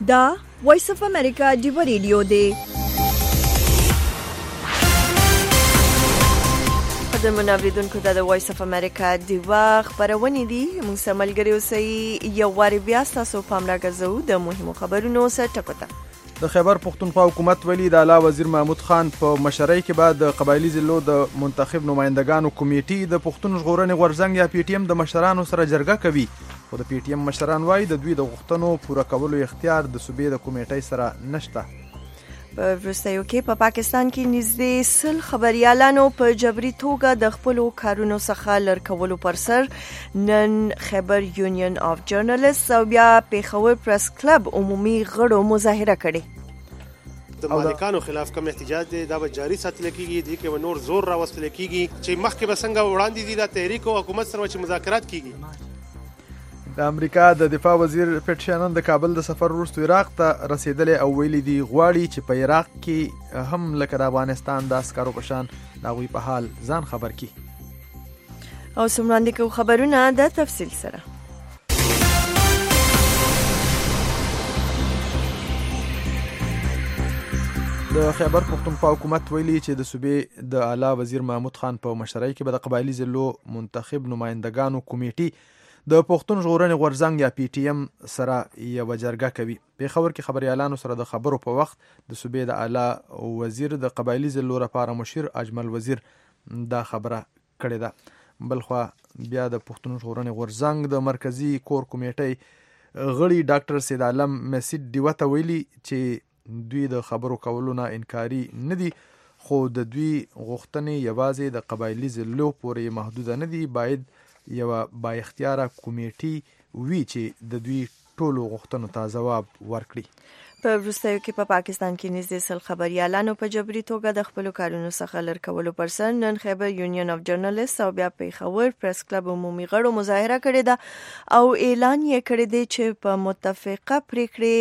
دا وایس اف امریکا ډیو ریډیو دی. د منوریدونکو د وایس اف امریکا ډیو خبرونه دي. موږ سملګری اوسئ یو واری بیا تاسو پام راګرځو د مهمو خبرونو سره ټکوته. د خیبر پختونخوا حکومت ولی د اعلی وزیر محمود خان په مشرۍ کې بعد د قبایلی ضلعو د منتخب نمائندگانو کمیټې د پښتون ژغورنې غورځنګ یا پی ټی ایم د مشرانو سره جرګه کوي. خو د پی ټی ایم مشران وایي د دوی د غوښتنو پوره کولو اختیار د صوبې د کمیټې سره نشته. په وروستیو کې په پاکستان کې نږدې 100 خبريالانو په جبري توګه د خپل کارونو څخه لړکولو پر سر نن خیبر یونین اف جرنالست او بیا پیښور پریس کلب عمومي غړو مظاهره کړې. د مالکانو خلاف کوم احتجاج دی دا به جاری ساتل کیږي. د کې نور زور راوستل کیږي چې مخکې به څنګه وړاندې دي د تحریک او حکومت سره چې مذاکرات کیږي. د امریکا د دفاع وزیر پیټ شانن د کابل د سفر وروسته عراق ته رسیدلی او ویلي دی غواړي چې په عراق کې هم لکه د افغانستان د عسکرو په شان د هغوی په حال ځان خبر کړي. او سمراندې کو خبرونه د تفصیل سره. د خیبر پختونخوا حکومت ویلي چې د صوبې د اعلی وزیر محمود خان په مشرۍ کې به د قبایلی ضلعو منتخب نمائندگانو کمیټې د پښتون ژغورنې غورځنګ یا پی ټی ایم سره یوه جرګه کوي. پیښور کې خبريالانو سره د خبرو په وخت د صوبې د اعلی وزیر د قبایلی ضلعو لپاره مشیر اجمل وزیر دا خبره کړې ده. بلخوا بیا د پښتون ژغورنې غورځنګ د مرکزی کور کمیټې غړي ډاکټر سید عالم مسید دیوته ویلي چې دوی د خبرو کولو نه انکاري نه دي، خو د دوی غوښتنې یوازې د قبایلی ضلعو پورې محدود نه دي. باید یو با اختیاره کمیټې وی چې د دوی ټولو غوښتنو ته ځواب ورکړي. په وروستیو کې په پاکستان کې نږدې 100 خبريالانو په جبري توګه د خپل کارونو څخه لړکولو پر سر نن خیبر یونین اف جرنالست او بیا پیښور پریس کلب عمومي غړو مظاهره کړې ده او اعلان یې کړی دی چې په متفقه پریکړې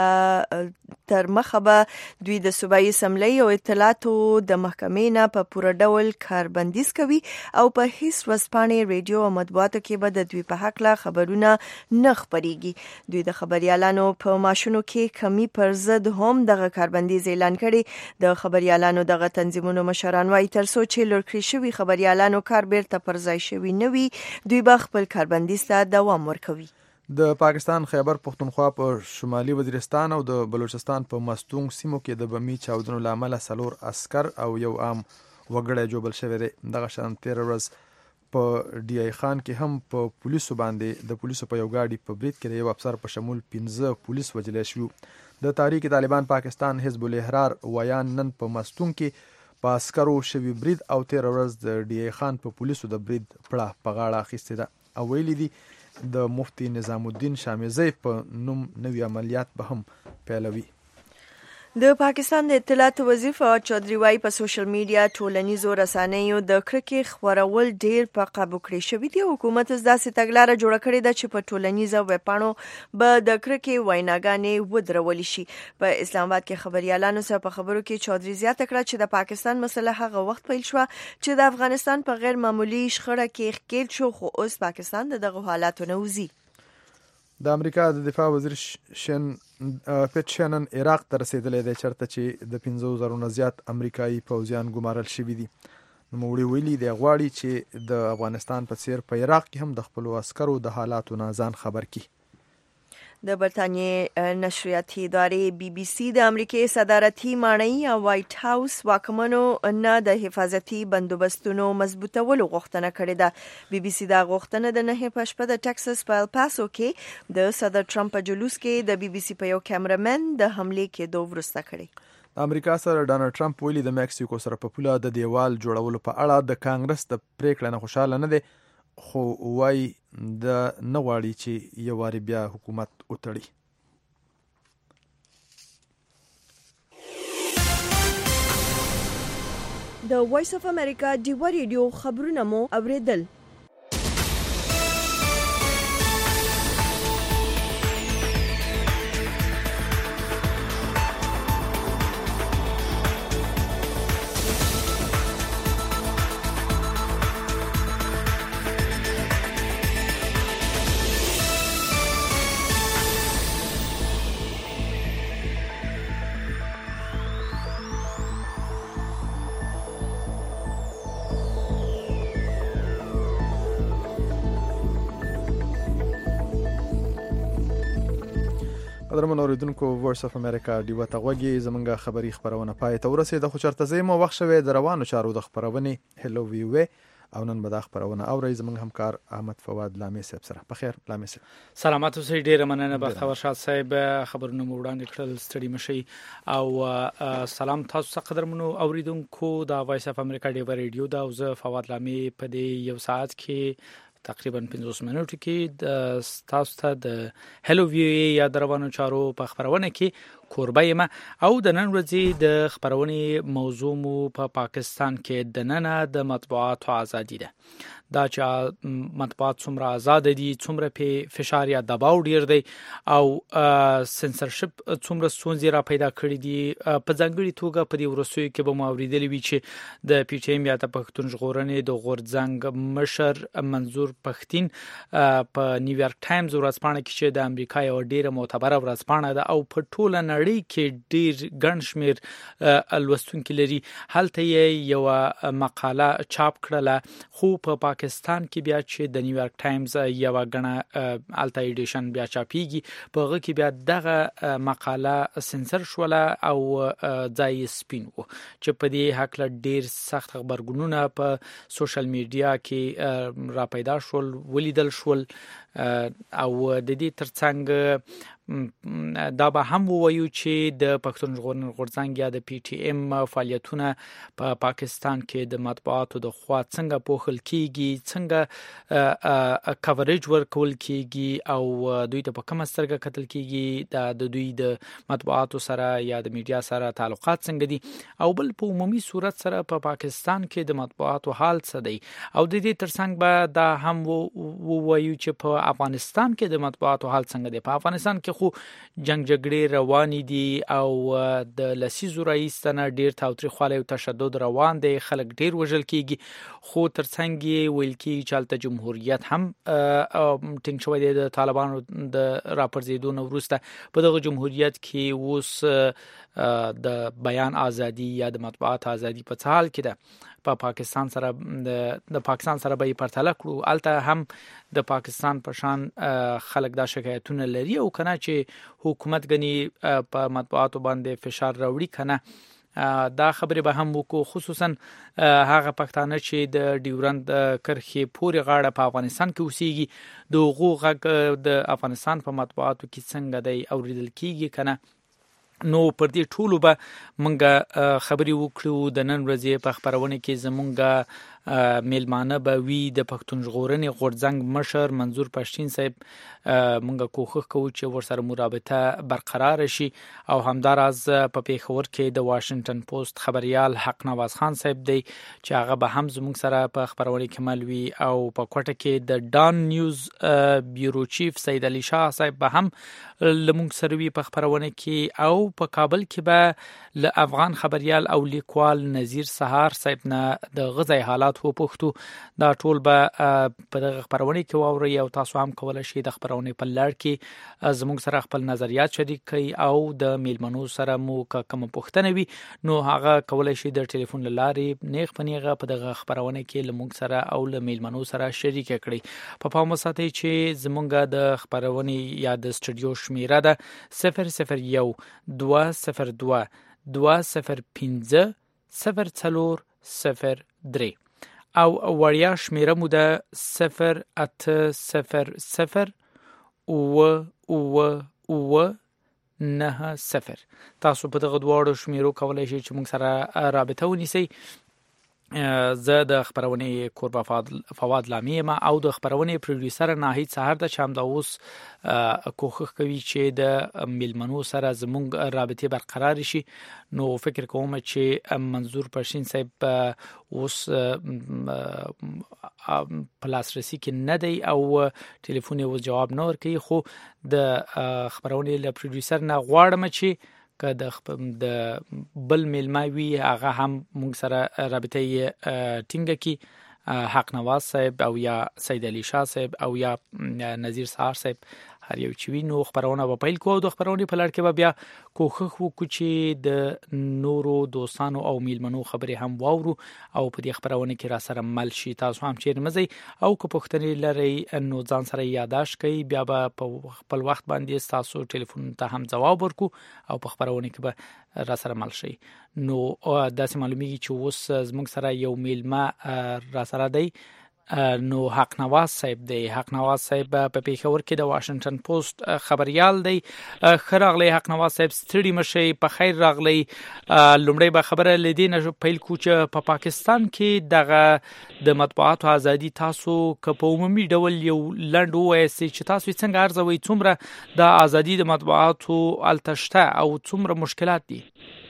تر مخه به دوی د صوبایي اسمبلی او اطلاعاتو د محکمې نه په پوره ډول کاربندیز کوي او په هیڅ ورځپاڼې ریډیو او مطبوعاتو کې به د دوی په حق لا خبرونه نه خپریږي. دوی د خبريالانو په ماشونو کې کمی پر ضد هم دغه کاربندیز اعلان کړي. د خبريالانو دغه تنظیمونو مشران وايي تر څو چې لړکړي شوي خبريالانو کار بیرته پر ځای شوي نه وي دوی به خپل کاربندیز ته دوام ورکوي. د پاکستان خیبر پختونخوا په شمالي وزیرستان او د بلوچستان په مستونګ سیمو کې د بمي چاودنو لامل 4 عسكر او یو عام وګړی جوړل شوی دی. دغه شان 13 ورځ په ډی ای خان کې هم په پولیسو باندې د پولیسو په یو گاډي په برید کې یو افسر په شمول 15 پولیس وژل شو. د تحریک طالبان پاکستان حزب الاحرار ویان نن په مستونګ کې په عسکرو شوی برید او 13 ورځ د ډی ای خان په پولیسو د برید پړه په غاړه اخیستې ده او ویلي دي د مفتی نظام الدین شامیزی په نوم نوی عملیات به هم پیلوي. د پاکستان د اطلاعات وزیر فواد چودھری وايي په سوشل میډیا ټولنیزو رسنیو د کرکې خورول ډیر په قابو کړی شوی دی. حکومت داسې تګلارې جوړه کړې ده چې په ټولنیزو ویبپاڼو به د کرکې ویناګانې ودرول شي. په اسلام آباد کې خبريالانو سره په خبرو کې چودھری زیاته کړه چې د پاکستان مسله هغه وخت پیل شو چې د افغانستان په غیر معمولی شخړه کې ښکیل شو، خو اوس پاکستان دغه حالاتو نه وځي. د امریکا د دفاع وزیر پیټ شانن عراق ته رسیدلی دی چرته چې د 50,000 نه زیات امریکایي پوځیان ګمارل شوي دي. نوموړي ویلي دی غواړي چې د افغانستان په څیر په عراق کې هم د خپلو عسکرو د حالاتو نه ځان خبر کړي. د برتانیې نشریاتي ادارې بی بی سی د امریکای صدارتي ماڼۍ او وایټ هاوس واکمنو نه د حفاظتي بندوبستونو مضبوطولو غوښتنه کړې ده. بی بی سی دا غوښتنه د 9 په شپه د ټکساس په الپاسو کې د صدر ټرمپ په جلوس کې د بی بی سی په یو کیمرامن د حملې کېدو وروسته کړې. د امریکا سره ډانلډ ټرمپ ویلي د میکسیکو سره په پوله د دیوال جوړولو په اړه د کانګرس د پریکړې نه خوشاله نه دی، خو وای د نه غواړي چې یو واری بیا حکومت وتړي. د وایس اف امریکا ډیو ریډیو خبرونه مو اوریدل. قدرمن اوریدونکو وایس اف امریکا ډیوه ته غوږی زمونږه خبری خبرونه پای ته ورسېده خو چرته زمو وخت شوه د روانو چارو د خبرونه هلو ویو او نن به د خبرونه اوري زمونږ همکار احمد فواد لامي صاحب سره په خیر لامي صاحب سلامات اوسئ ډیر مننه به خبر شاد صاحب خبرونه وړاندې کړل ستړي مشي او سلام تاسو څخه قدرمنو اوریدونکو د وایس اف امریکا ډیوه ریډیو دا او زه فواد لامي په دې یو ساعت کې تقریبا 50 منټو کې د تاسو ته د هلو ویو یا دروانو چارو په خبرونه کې کوربه یم او د نن ورځې د خبرونه موضوع مو په پاکستان کې د نن د مطبوعاتو ازادي ده دا چې مطبوعات څومره آزاد دي څومره په فشار یا دباو ډیر دی او سنسرشپ څومره ستونزې را پیدا کړې دي په ځانګړي توګه په دې ورسوي کې به موریدلې وی چې د پی ټی ایم یا د پښتون ژغورنې د غورځنګ مشر منظور پښتين په نیویارک ټایمز ورځپاڼه کې چې د امریکا یو ډیره معتبره ورځپاڼه ده او په ټوله نړۍ کې ډیر ګڼ شمیر لوستونکي لري هلته یو مقاله چاپ کړله خو په پاکستان کې بیا چې د نیویارک ټایمز یو غنه الټا ایډیشن بیا چاپیږي په هغه کې بیا دغه مقاله سنسر شوله او ځای سپین وو چې په دې حق له ډیر سخت خبرګونونه په سوشل میډیا کې را پیدا شول ولیدل شول او د دې ترڅنګ دا به هم وایو چې د پښتون ژغورنې غورځنګ یا د پی ټی ایم فعالیتونه په پاکستان کې د مطبوعاتو د خوا څنګه پوښل کیږي څنګه کاورېج ورکول کیږي او دوی ته په کومه سترګه کتل کیږي د دوی د مطبوعاتو سره یا د میډیا سره تعلقات څنګه دي او بل په عمومي صورت سره په پاکستان کې د مطبوعاتو حال څه دی او د دې ترڅنګ به دا هم وایو چې په افغانستان کې د مطبوعاتو حال څنګه دی په افغانستان کې خو جنگ جګړې روان دي او د لسیزو رئیسانه ډیر تاوتریخوالی او تشدد روان دي خلک ډیر وژل کیږي خو ترڅنګ ویل کیږي چې الته جمهوریت هم ټینګ شوی دی د طالبانو د راپرزیدو نه وروسته په دغه جمهوریت کې اوس د بیان ازادي یا د مطبوعات ازادي په حال کې ده په پاکستان سره د پاکستان سره به پرتله کړو الته هم د پاکستان په شان خلک دا شکایتونه لري او کنه چې حکومت غني په مطبوعاتو باندې فشار راوړي کنه دا خبره به هم وکړو خصوصا هغه پښتانه چې د ډیورند کرښې پورې غاړه په افغانستان کې اوسېږي د حقوق د افغانستان په مطبوعاتو کې څنګه دی اوریدل کیږي کنه نو پر دې ټولو به مونږه خبري وکړو د نن ورځې په خبرونه کې زمونږه میلمانه به وی د پښتون ژغورنې غورځنګ مشر منظور پښتين صاحب مونږه کوښښ کوو چې ورسره مرابطه برقرار شي او همدارز په پیښور کې د واشنگټن پوسټ خبريال حق نواز خان صاحب دی چې هغه به هم زموږ سره په خبرونه کې ملوي او په کوټه کې د ډان نیوز بیورو چیف سید علي شاه صاحب به هم لمونږ سره وی په خبرونه کې او په کابل کې به ل افغان خبريال او لیکوال نذیر سهار صاحب نه د غزا حالات و پښتو دا ټول به په دغه خبرونه کې واوري او تاسو هم کولای شئ د خبرونه په لړ کې زموږ سره خپل نظریات شریک کړئ او د میلمنو سره مو کوم پوښتنه وي نو هغه کولای شئ د ټلیفون لارې نیغ پنیغه په دغه خبرونه کې لموږ سره او له میلمنو سره شریک کړئ په پام وساتئ چې زموږ د خبرونه یا د سټوډیو شمیره ده 001 202 205 0403 او وړیا شمیره مو ده 08090 تاسو په دغه دواړو شمیرو کولای شئ چې موږ سره رابطه ونیسئ زه د خبرونه کوربه فواد لامي ما او د خبرونه پروډوسر ناهید سحر د شام د اوس کوښښ کوي چې د میلمنو سره زموږ رابطه برقرار شي نو فکر کوم چې منظور پښتين صاحب اوس پلاسرسي کې نه دی او ټلیفون یې جواب نه ورکوي خو د خبرونه له پروډوسر نه غواړم چې که د بل میلماوي هغه هم موږ سره رابطه ټینګه کی حق نواز صاحب او یا سید علي شاه صاحب او یا نذیر سهار صاحب هر یو چې وینو خبرونه په پیل کوو د خبرونې په لړ کې به بیا کوښښ وکړو چې د نورو دوستانو او میلمنو خبرې هم واورو او په دې خبرونه کې را سره مل شي. تاسو هم چیرې مزي او که پوښتنې لرئ نو ځان سره یاداش کړئ، بیا به په خپل وخت باندې تاسو ټلیفون ته هم جواب ورکو او په خبرونه کې به را سره مل شي. نو داسې معلومیږي چې اوس زموږ سره یو میلمه را سره دی، نو حق نواز صاحب دی. حق نواز صاحب په پیښور کې د واشنگټن پوسټ خبريال دی. خراغلی حق نواز صاحب ستړي مشي، په خیر راغلی. لومړی به خبره لیدین پیل کو چې په پاکستان کې دغه د مطبوعاتو ازادي تاسو که په عمومي ډول یو لنډ وایسي چې تاسو څنګه ارزوي څومره د ازادي د مطبوعاتو التشته او څومره مشکلات دي؟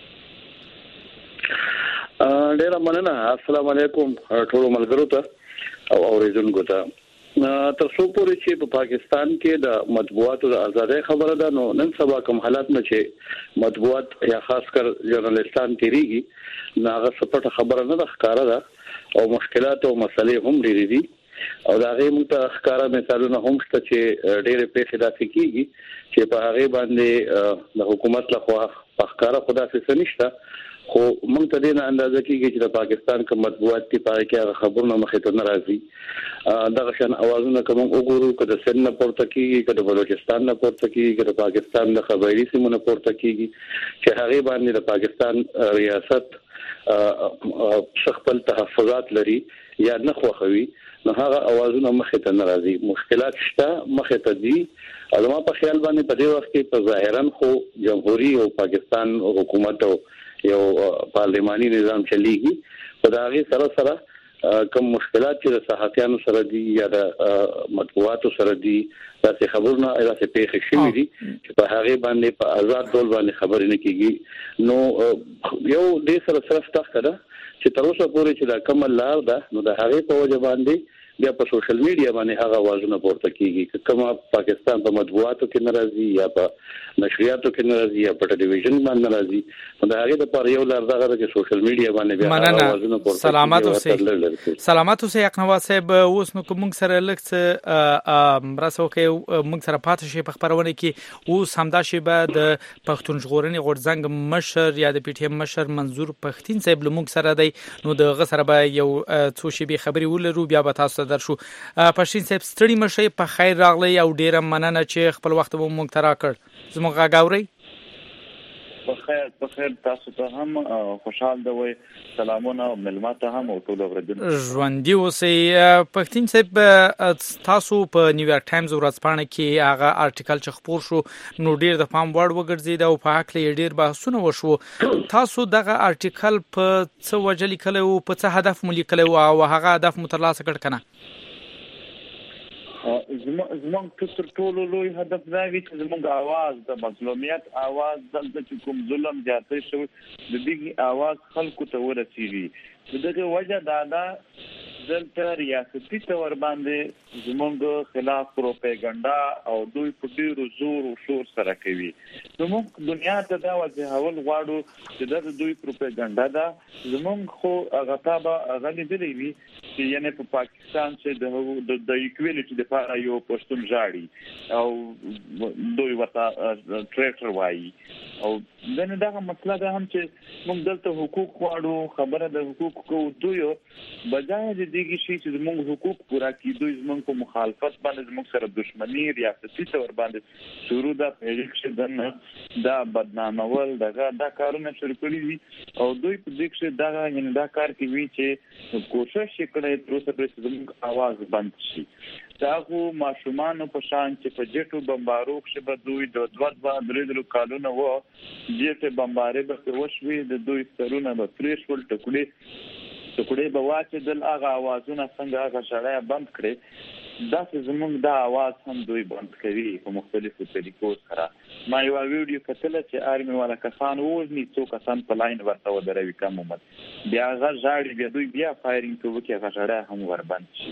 ډیر مننه. السلام علیکم ټول ملګرو ته او اوریدونکو ته. تر څو پورې چې په پاکستان کې د مطبوعاتو د ازادۍ خبره ده، نو نن سبا کوم حالات نه چې مطبوعات یا خاص کر ژورنالیستان تیریږي، هغه سپټه خبره نه ده، ښکاره ده او مشکلات او مسلې هم ډېرې دي او دا غي موږ ته ښکاره مثالونه هم شته چې ډېرې پیښې داسې کیږي چې په هغه باندې د حکومت لخوا په ښکاره خدا څه نشته، خو موږ ته دې نه اندازه کیږي چې د پاکستان کوم مطبوعات کې پاره کې خبرونه مخې ته نه راځي. دغه شان اوازونه کوم وګورو کده سن نه پورته کیږي، کده بلوچستان نه پورته کیږي، کده پاکستان د خبري سیمه نه پورته کیږي چې هغه باندې د پاکستان ریاست خپل تحفظات لري یا نه خوخوي، نو هغه اوازونه مخې ته نه راځي. مشکلات شته مخې ته دي. زما په خیال باندې په دې وخت کې په ظاهرا خو جمهوریت او پاکستان حکومت او یو پارلماني نظام چلیږي، په داغه سره کوم مشکلات چې د صحافیانو سره دي یا د مطبوعاتو سره دي، داسې خبرونه داسې پیښې شوې دي چې په هغه باندې په آزاد ډول باندې خبرې نه کیږي. نو یو دې سره صرف تخته چې تر اوسه پورې چې دا کوم لار ده، نو د هغه په وجه باندې بیا په سوشل میډیا باندې هغه आवाजونه پورته کیږي، کومه پاکستان په مطبوعاتو کې ناراضي یا په نشریاتو کې ناراضي یا په ټلویزیون باندې ناراضي، نو دا هغه د پر یو لار دغه چې سوشل میډیا باندې بیا هغه आवाजونه پورته کیږي. سلامات اوسئ حق نواز صاحب. اوس نو کوم سره لکه مراسو کې موږ سره پاتې شي په خبرونه کې اوس همدا شی به د پښتون ژغورنې غورځنګ مشر یا د پی ټی ایم مشر منظور پښتين صاحب لمونږ سره دی، نو د غسر به یو څو شی به خبري ولرو بیا به تاسو درشو. پښتين صاحب ستړي مشي، په خیر راغلی او ډیره مننه چې خپل وخت مو مونږ ته راکړ. زموږ غاوري په خیر تاسو ته هم خوشحال دوی، سلامونه ملما ته هم او ټول اوریدونکو ژوندۍ اوسئ. پښتين صاحب تاسو په نیویارک ټایمز ورځپاڼه کې هغه آرټیکل چې خپور شو نو ډیر د پام وړ وګرځید او په حق لري ډیر بحثونه وشو. تاسو دغه آرټیکل په څه وجه لیکلی او په څه هدف مو لیکلی او هغه هدف مو ترلاسه کړ کنه؟ زمونږ تر ټولو لوی هدف دا وی چې زمونږ आवाज د مظلومیت आवाज دلته چې کوم ظلم جاته شو د دې आवाज خلکو ته ورسیږي. دغه وجه دا دلته ریاستي تور باندې زمونږ خلاف پروپاګاندا او دوی په ډیرو زور او شور سره کوي. زمونږ دنیا ته دا وځهول غواړو چې د دوی پروپاګاندا دا زمونږ خو غتابه غلي دی وی چې یعنی په پاکستان چې د ایکوالټي لپاره یو پښتون ژاړي او دوی ورته ټریکټر وایي او دنه دا مسله ده هم چې موږ دلته حقوق غواړو، خبره د حقوق کو دوی بجای دغه شی چې موږ حقوق پورا کړو، دوی موږ په مخالفت باندې موږ سره دښمنی ریاستي تور باندې شروع ده پیږي چې دنه دا بدنامول دا کارونه شروع کړی دي او دوی په دې کې دا یعنی دا کار کوي چې کوشش کړي تر اوسه پرې زموږ आवाज بند شي. داغو ماشومان په شان چې په جټو بمبارو کې به دوی د 2-3 کالونو وو جټه بمبارې به وشوي، د دوی سترونه به پریشول ټکړې به واچېدل، هغه आवाजونه څنګه هغه شړای بند کړي. دا چې زموږ دا आवाज هم دوی بند کوي په مختلفو طریقو سره. ما یو ویډیو کتل چې آرمي والا کسان وژني، څو کسان په لاین ورته ودروي کم عمر، بیا هغه ژاړي، بیا دوی بیا فایرینګ کوي چې هغه شړای هم ور بند شي.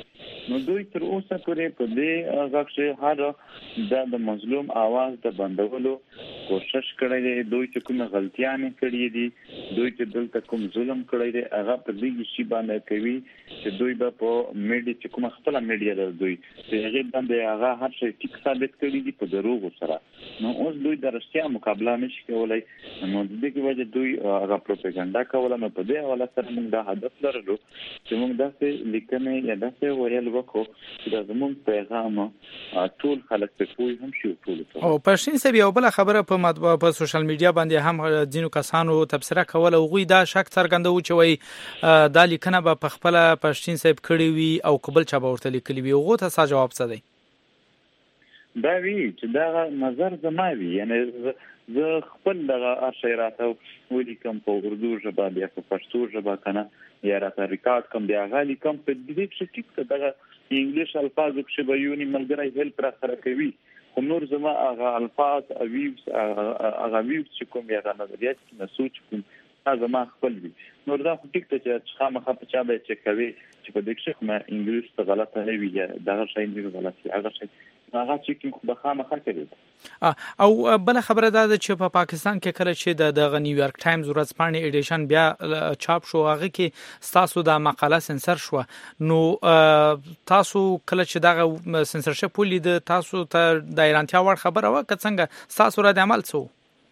نو دوی تر اوسه پورې په دې هغه چې هر د مظلوم आवाज د بندولو کوشش کړی دی. دوی چې کوم غلطیاں کړې دي، دوی چې دلته کوم ظلم کړی دی، هغه په دې شی باندې کوي چې دوی به په میډیا چې کوم خپل میډیا د دوی چې هغه باندې هغه هر څه ټیک ثابت کړی دي په دروغ سره. نو اوس دوی د رښتیا مقابله نشي کولای. نو د دې وجه دوی هغه پروپاګاندا کوله. نو په دې حواله سره موږ دا هدف لرلو چې موږ داسې لیکنې یا داسې ویل وکړو چې د زموږ پیغام ټول خلک په پوي هم شي ټول. او پښین سبي یو بل خبره په سوشل میډیا باندې هم ځینو کسانو تبصره کوله، غوي دا شک څرګندو چې وای دا لیکنه په خپل پښین سب کړی وي او قبل چا به ورته لیکلی وي. غو ته څه جواب څه دی؟ دا وی چې دا نظر زماوي، یعنی زه خپل دغه اشعارات ولیکم په اردو ژبه یا په پښتو ژبه کنه، یا راته ریکارډ کوم بیا غالي کوم په دې چې ټیک دغه انګلیش الفاظو کې به یونی ملګری هیلپ را سره کوي. خو نور زما هغه الفاظ اویوس هغه ویوس چې کوم یا نظریات نه سوچ کوم هغه ما خپل وی. نور دا ټیک ته چې خامخا په چا به چې کوي چې په دې کې ما انګلیش ته غلطه نه وي یا دغه شی نه غلطي هغه شی هغه چې کوم خامخا کوي. او بل خبره ده چې په پاکستان کې کله چې د نیویارک ټایمز ورځپاڼې ایډیشن بیا چاپ شو، هغه کې تاسو د مقاله سنسر شو. نو تاسو کله چې دغه سنسرشپ ولید تاسو ته د ایرانتیا ور خبره و که څنګه تاسو را د عمل څو؟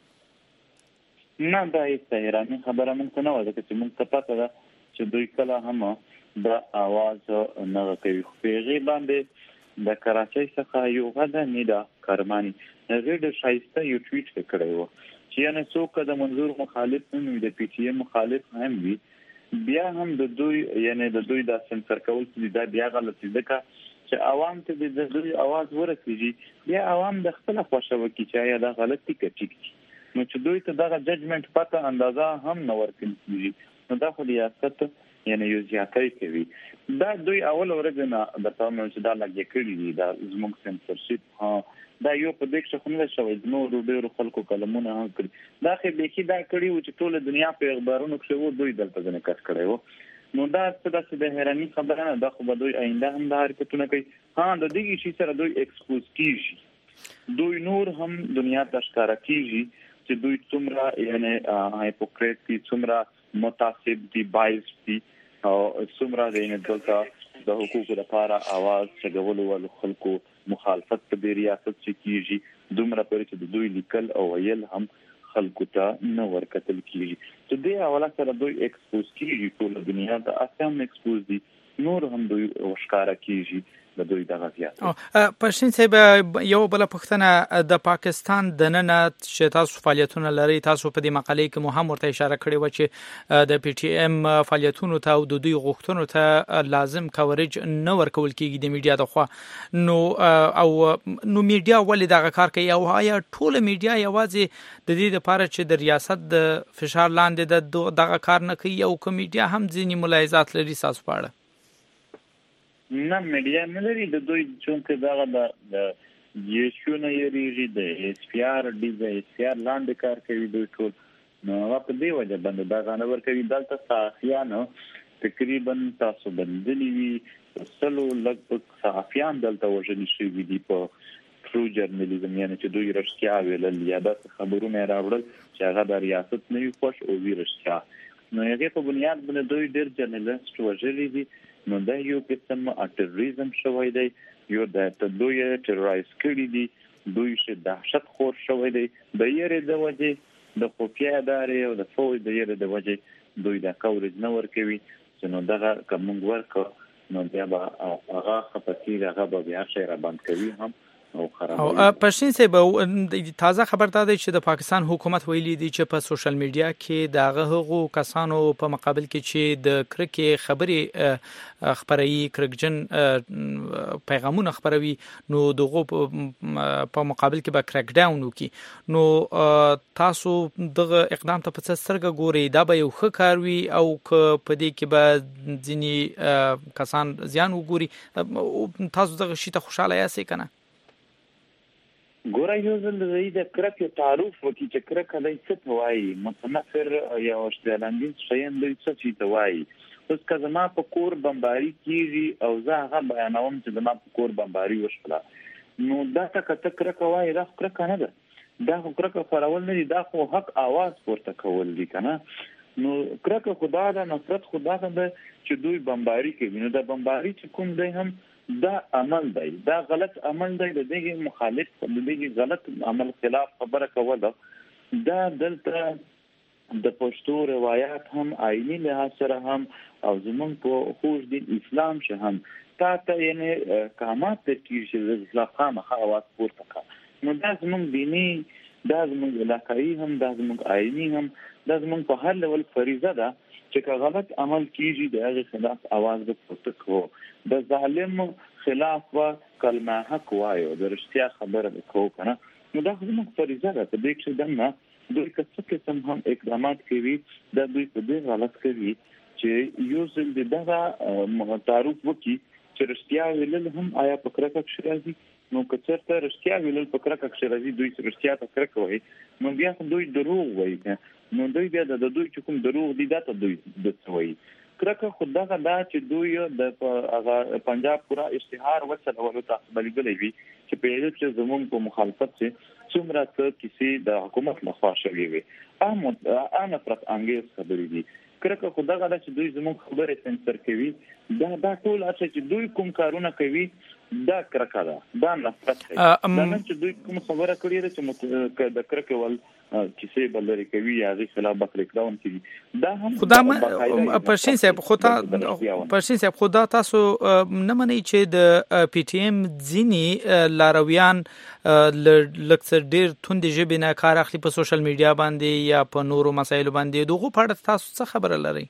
نه دا هیڅ ایرانی خبره مونږ نه وځي چې مونږ ته پته ده چې دوی کله هم د आवाज نه کوي. پیغي باندې د کراچۍ څخه یو غدا نیدا کارمانی هغه د شایسته یو ټویټ کړی و چې یعنی څوک د منظور مخالف هم د پی ټی ایم مخالف هم وي، بیا هم د دوی یعنی د دوی د سنسر کول چې دا بیا غلطي ده چې عوام ته د دوی आवाज ورسیږي، بیا عوام د خپل خوښه وکړي چې یا دا غلطي کوي. نو چې دوی ته دغه ججمنت پته اندازه هم نه ورکړي. نو دا خو ریاست یعنی یو ځاتای کوي. دا دوی اول ورځ نه د تاسو چې دا لګي کړی دي دا زموږ سنسرشپ دا یو په دې کې خو نه شوی نو ډېر خلکو کلمونه هم کړی. دا خې به کې دا کړی و چې ټول دنیا په اخبارونو کې وو دوی دلته نه کټ کړی وو. نو دا څه د حیرانی خبره نه ده، خو به دوی آینده هم دا حرکتونه کوي. د دې شي سره دوی ایکسپوز کیږي، دوی نور هم دنیا ته ښکارا کیږي چې دوی څومره یعنی هایپوکریټ دي، څومره متعصب دي، بایس دي، او څومره د دلته د حقوقو لپاره आवाज چغولو ول خلکو مخالفت په دې ریاست چې کیږي، دومره پرې چې دوی لیکل او ویل هم خلکو ته نه ورکتل کیږي. ته دې حواله سره دوی ایکسپوز کیږي، ټول دنیا ته اسیم ایکسپوز دي، نور هم دوی وشکاره کیږي د دوی دغه زیات. پښین صاحب یو بل پښتنه د پاکستان د نن چې تاسو فعالیتونه لري، تاسو په دې مقالې کې مهم ورته اشاره کړې و چې د پی ټی ایم فعالیتونو ته او د دوی غوښتنو ته لازم کورج نه ورکول کیږي د میډیا د خوا. نو میډیا ولې دغه کار کوي او آیا ټول میډیا یوازې د دې لپاره چې د ریاست د فشار لاندې دغه کار نه کوي او کوم میډیا هم ځینې ملاحظات لري تاسو په اړه؟ نه میډیا نه لري د دوی چې دغه د یشونه یریږي د اس پی آر ډي د اس پی آر لاندې کار کوي دوی ټول. نو په دې وجه باندې دا غانه ور کوي. دلته صحافیانو تقریبا تاسو باندې وی سلو لږ صحافیان دلته وژل شوي دي په ټرو جرنالیزم، یعنی چې دوی رښتیا ویل یا د خبرونه راوړل چې هغه د ریاست نه وي خوښ او وی رښتیا. نو هغه په بنیاد باندې دوی ډېر جرنالیست وژلي دي. نو دا یو قسم ټیرریزم شوی دی، یو د دوی ټیررایز کړي دي، دوی چې دهشت خور شوی دی د یری د وجه د خفیه ادارې او د فوج د یری د وجه دوی د کورج نه ورکوي. نو دغه کوم ورکو نو بیا به هغه خپتي هغه به بیا شي را باندې کوي هم او پښین صاحب تازه خبر ده چې د پاکستان حکومت ویلي دی چې په سوشل میډیا کې دغه هغو کسانو په مقابل کې چې د کرکې خبري خبري کرکجن پیغامونه خبروي نو دغه په مقابل کې به کرک ډاون وکي. نو تاسو دغه اقدام ته په څه سترګه ګوري؟ دا به یو ښه کار وي او په دې کې به ځینې کسان زیان وګوري؟ تاسو دغه شي ته خوشاله یاست کنه؟ ګوره یو ځل د کرک تعارف وکړي چې کرک دی څه ته وایي، متنفر یا اشتعالانګیز شیان دی څه چې ته وایي. اوس که زما په کور بمباري کیږي او زه هغه بیانوم چې زما په کور بمباري وشوله، نو دا ته کرکه وایي، دا کرکه نه ده، دا خو کرکه خورول نه دي، دا خو حق آواز پورته کول دي که نه. نو کرکه خدا ده، نفرت خدا ده چې دوی بمباري کوي. نو دا بمباري چې کوم دی هم دا عمل دی، دا غلط عمل دی، د دې مخالف، د دې غلط عمل خلاف خبره کوله. دا دلته د پښتو روایت هم آئینی لحاظ سره هم او زمونږ په خوږ دین اسلام شه هم تا ته یعنی کامات ته کیږي چې اسلام خامخا آواز پورته کړه. نو دا زمونږ دیني، دا زمونږ علاقایي هم، دا زمونږ آئینی هم، دا زمونږ په هر ډول فریضه ده چې که غلط عمل کیږي د هغې خلاف آواز به پورته کوو، د ظالم خلاف و کلمه حق وایو، د رښتیا خبره به کوو که نه. نو دا زمونږ فریضه ده. په دې کې دننه دوی که څه قسم هم اقدامات کوي، دا دوی په دې غلط کوي چې یو ځل د دغه تعارف وکړي چې رښتیا ویلل هم آیا په کرکه کښې راځي. نو که چېرته رښتیا ویلل په کرکه کښې راځي، دوی رښتیا ته کرکه وایي، نو بیا دوی دروغ وایي. نو دوی بیا د دوی چې کوم دروغ دي دا ته دوی د څه وایي. کرکه خو دغه دا چې دوی د پنجاب پورا اشتهار وچلولو تاسو به لیدلی وي چې په یوه کې زمونږ په مخالفت چې څومره څه کیسې د حکومت لخوا شوې وي، نفرت انګیز خبرې دي. کرکه خو دغه دا چې دوی زمونږ خبرې سنسر کوي، دا ټول چې دوی کوم کارونه کوي دا کرکه ده، دا نفرت دی. دا نه چې دوی کوم خبره کړې ده چې د کرکه ول کیسې به لرې کوي یا هغې خلاف به کریکډاون کوي. دا هم پرشین صاحب خو دا تاسو نه منئ چې د پی ټی ایم ځینې لارویان لږ څه ډېر توندې ژبې نه کار اخلي په سوشل میډیا باندې یا په نورو مسایلو باندې، دغو په اړه تاسو څه خبره لرئ؟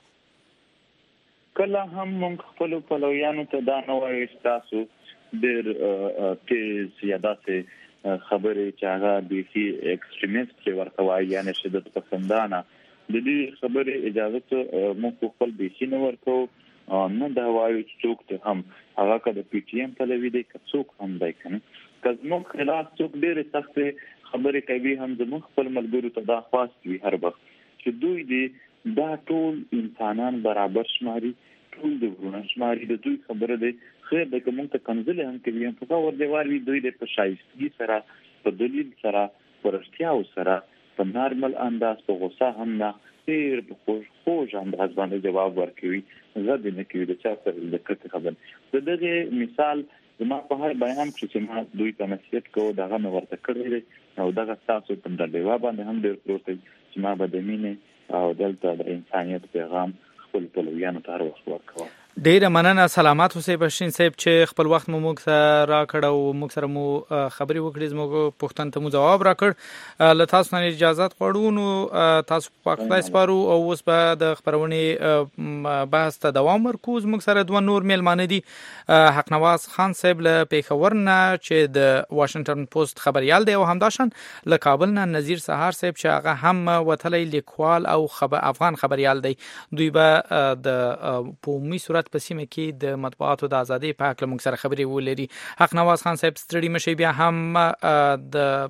کله هم موږ خپلو پلویانو ته دا نه وایو چې تاسو ډېر تیز یا داسې خبرې چې هغه بیخي ایکسټریمیست چې ورته وایي، یعنې شدت پسندانه، د دې خبرې اجازه موږ خپل بیخي نه ورکوو. نه دا وایو چې څوک ته هم هغه که د پی ټي ایم پلوي دی که څوک هم دی که نه، که زموږ خلاف څوک ډېرې سختې خبرې کوي، هم زموږ خپل ملګرو ته دا خواست وي هر وخت چې دوی دې دا ټول انسانان برابر شماري، ټول د ورونه شماري، د دوی خبره دی خیر ده که موږ ته کنځلې هم کوي، هم په ور دیوال وي، دوی د په شایستګي سره، په دلیل سره، په رښتیاو سره، په نارمل انداز، په غوسه هم نه، ډېر په خوږ انداز باندې جواب ورکوي، غد یې نه کوي د چا سره د کرکې خبرې. د دغې مثال زما په هر بیان کښې چې ما دوی ته نصیحت کوو دغه مې ورته کړی دی او دغه ستاسو په ډلډیوا باندې هم ډېر پروت دی چې ما به د مینې او دلته د انسانیت پیغام خپل پلویانو ته هر وخت ورکوم. ډیره مننه. سلامات اوسئ بشین صاحب چې خپل وخت مو موږ ته راکړ او موږ سره مو خبرې وکړې، زموږ پوښتنو ته مو ځواب راکړ. له تاسو نه اجازه غواړو، نو تاسو په خدای سپارو او اوس به د خپرونې بحث ته دوام ورکوو. زموږ سره دوه نور میلمانه دي، حق نواز خان صاحب له پیښور نه چې د واشنگټن پوسټ خبریال دی، او همداشان له کابل نه نذیر سهار صاحب چې هغه هم وتلی لیکوال او افغان خبریال دی. دوی به د په عمومي صورت په سیمه کې د مطبوعاتو د ازادۍ په هکله موږ سره خبرې ولري. حق نواز خان صاحب ستړي مشئ، بیا هم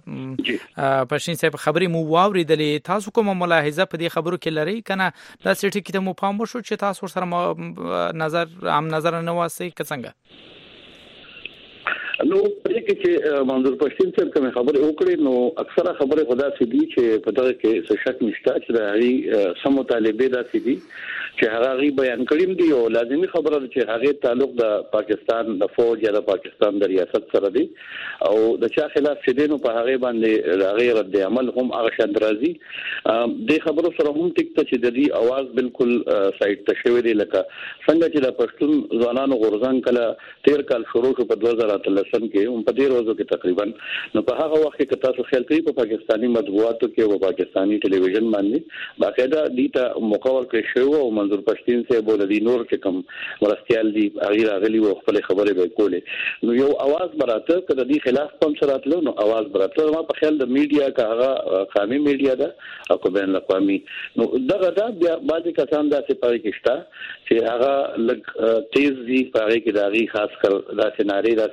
د پرشین صاحب خبرې مو واورېدلې، تاسو کومه ملاحظه په دې خبرو کې لرئ که نه؟ داسې ټکي ته مو پام وشو چې تاسو ورسره هم نظر نه واسئ که څنګه؟ نو پرې کې چې منظور پښتین صاحب کوم خبرې وکړې، نو اکثره خبرې خدا سي دي چې په دغه کې څه شک نشته چې د هغې سم مطالبې داسې دي چې هغه بیان کړیم دي، او لازمي خبره ده چې هغه تعلق د پاکستان د فوج یا د پاکستان د ریاست سره دی، او د چا خلاف چې دینو په هغه باندې هغه رد عمل هم هغه شاند راځي. د خبرو سره هم ټیک ته چې د دې आवाज بالکل سایت ته شوی دی، لکه څنګه چې د پښتون ځوانانو غورځنګ کله 13 کال شروع شو په 2013 کې، هم په دې ورځو کې تقریبا، نو په هغه وخت کې تاسو خیال کوي په پاکستاني مطبوعاتو کې او پاکستاني ټلویزیون باندې باقاعده دې ته مقرر کړی شو، او منظور پښتین صاحب ولدي نور چې کوم ورستيال دي هغه راغلي او خپل خبرې به کولې، نو یو आवाज براته کله دې خلاف کوم سراتلو، نو आवाज براته ما په خیال د میډیا کا هغه قومي میډیا ده او بین الاقوامي، نو دغه دا بیا بعضی کسان دا چې پاره کې شته چې هغه لږ تیز دي، پاره کې داغي خاص کر دا سيناري دا خبرې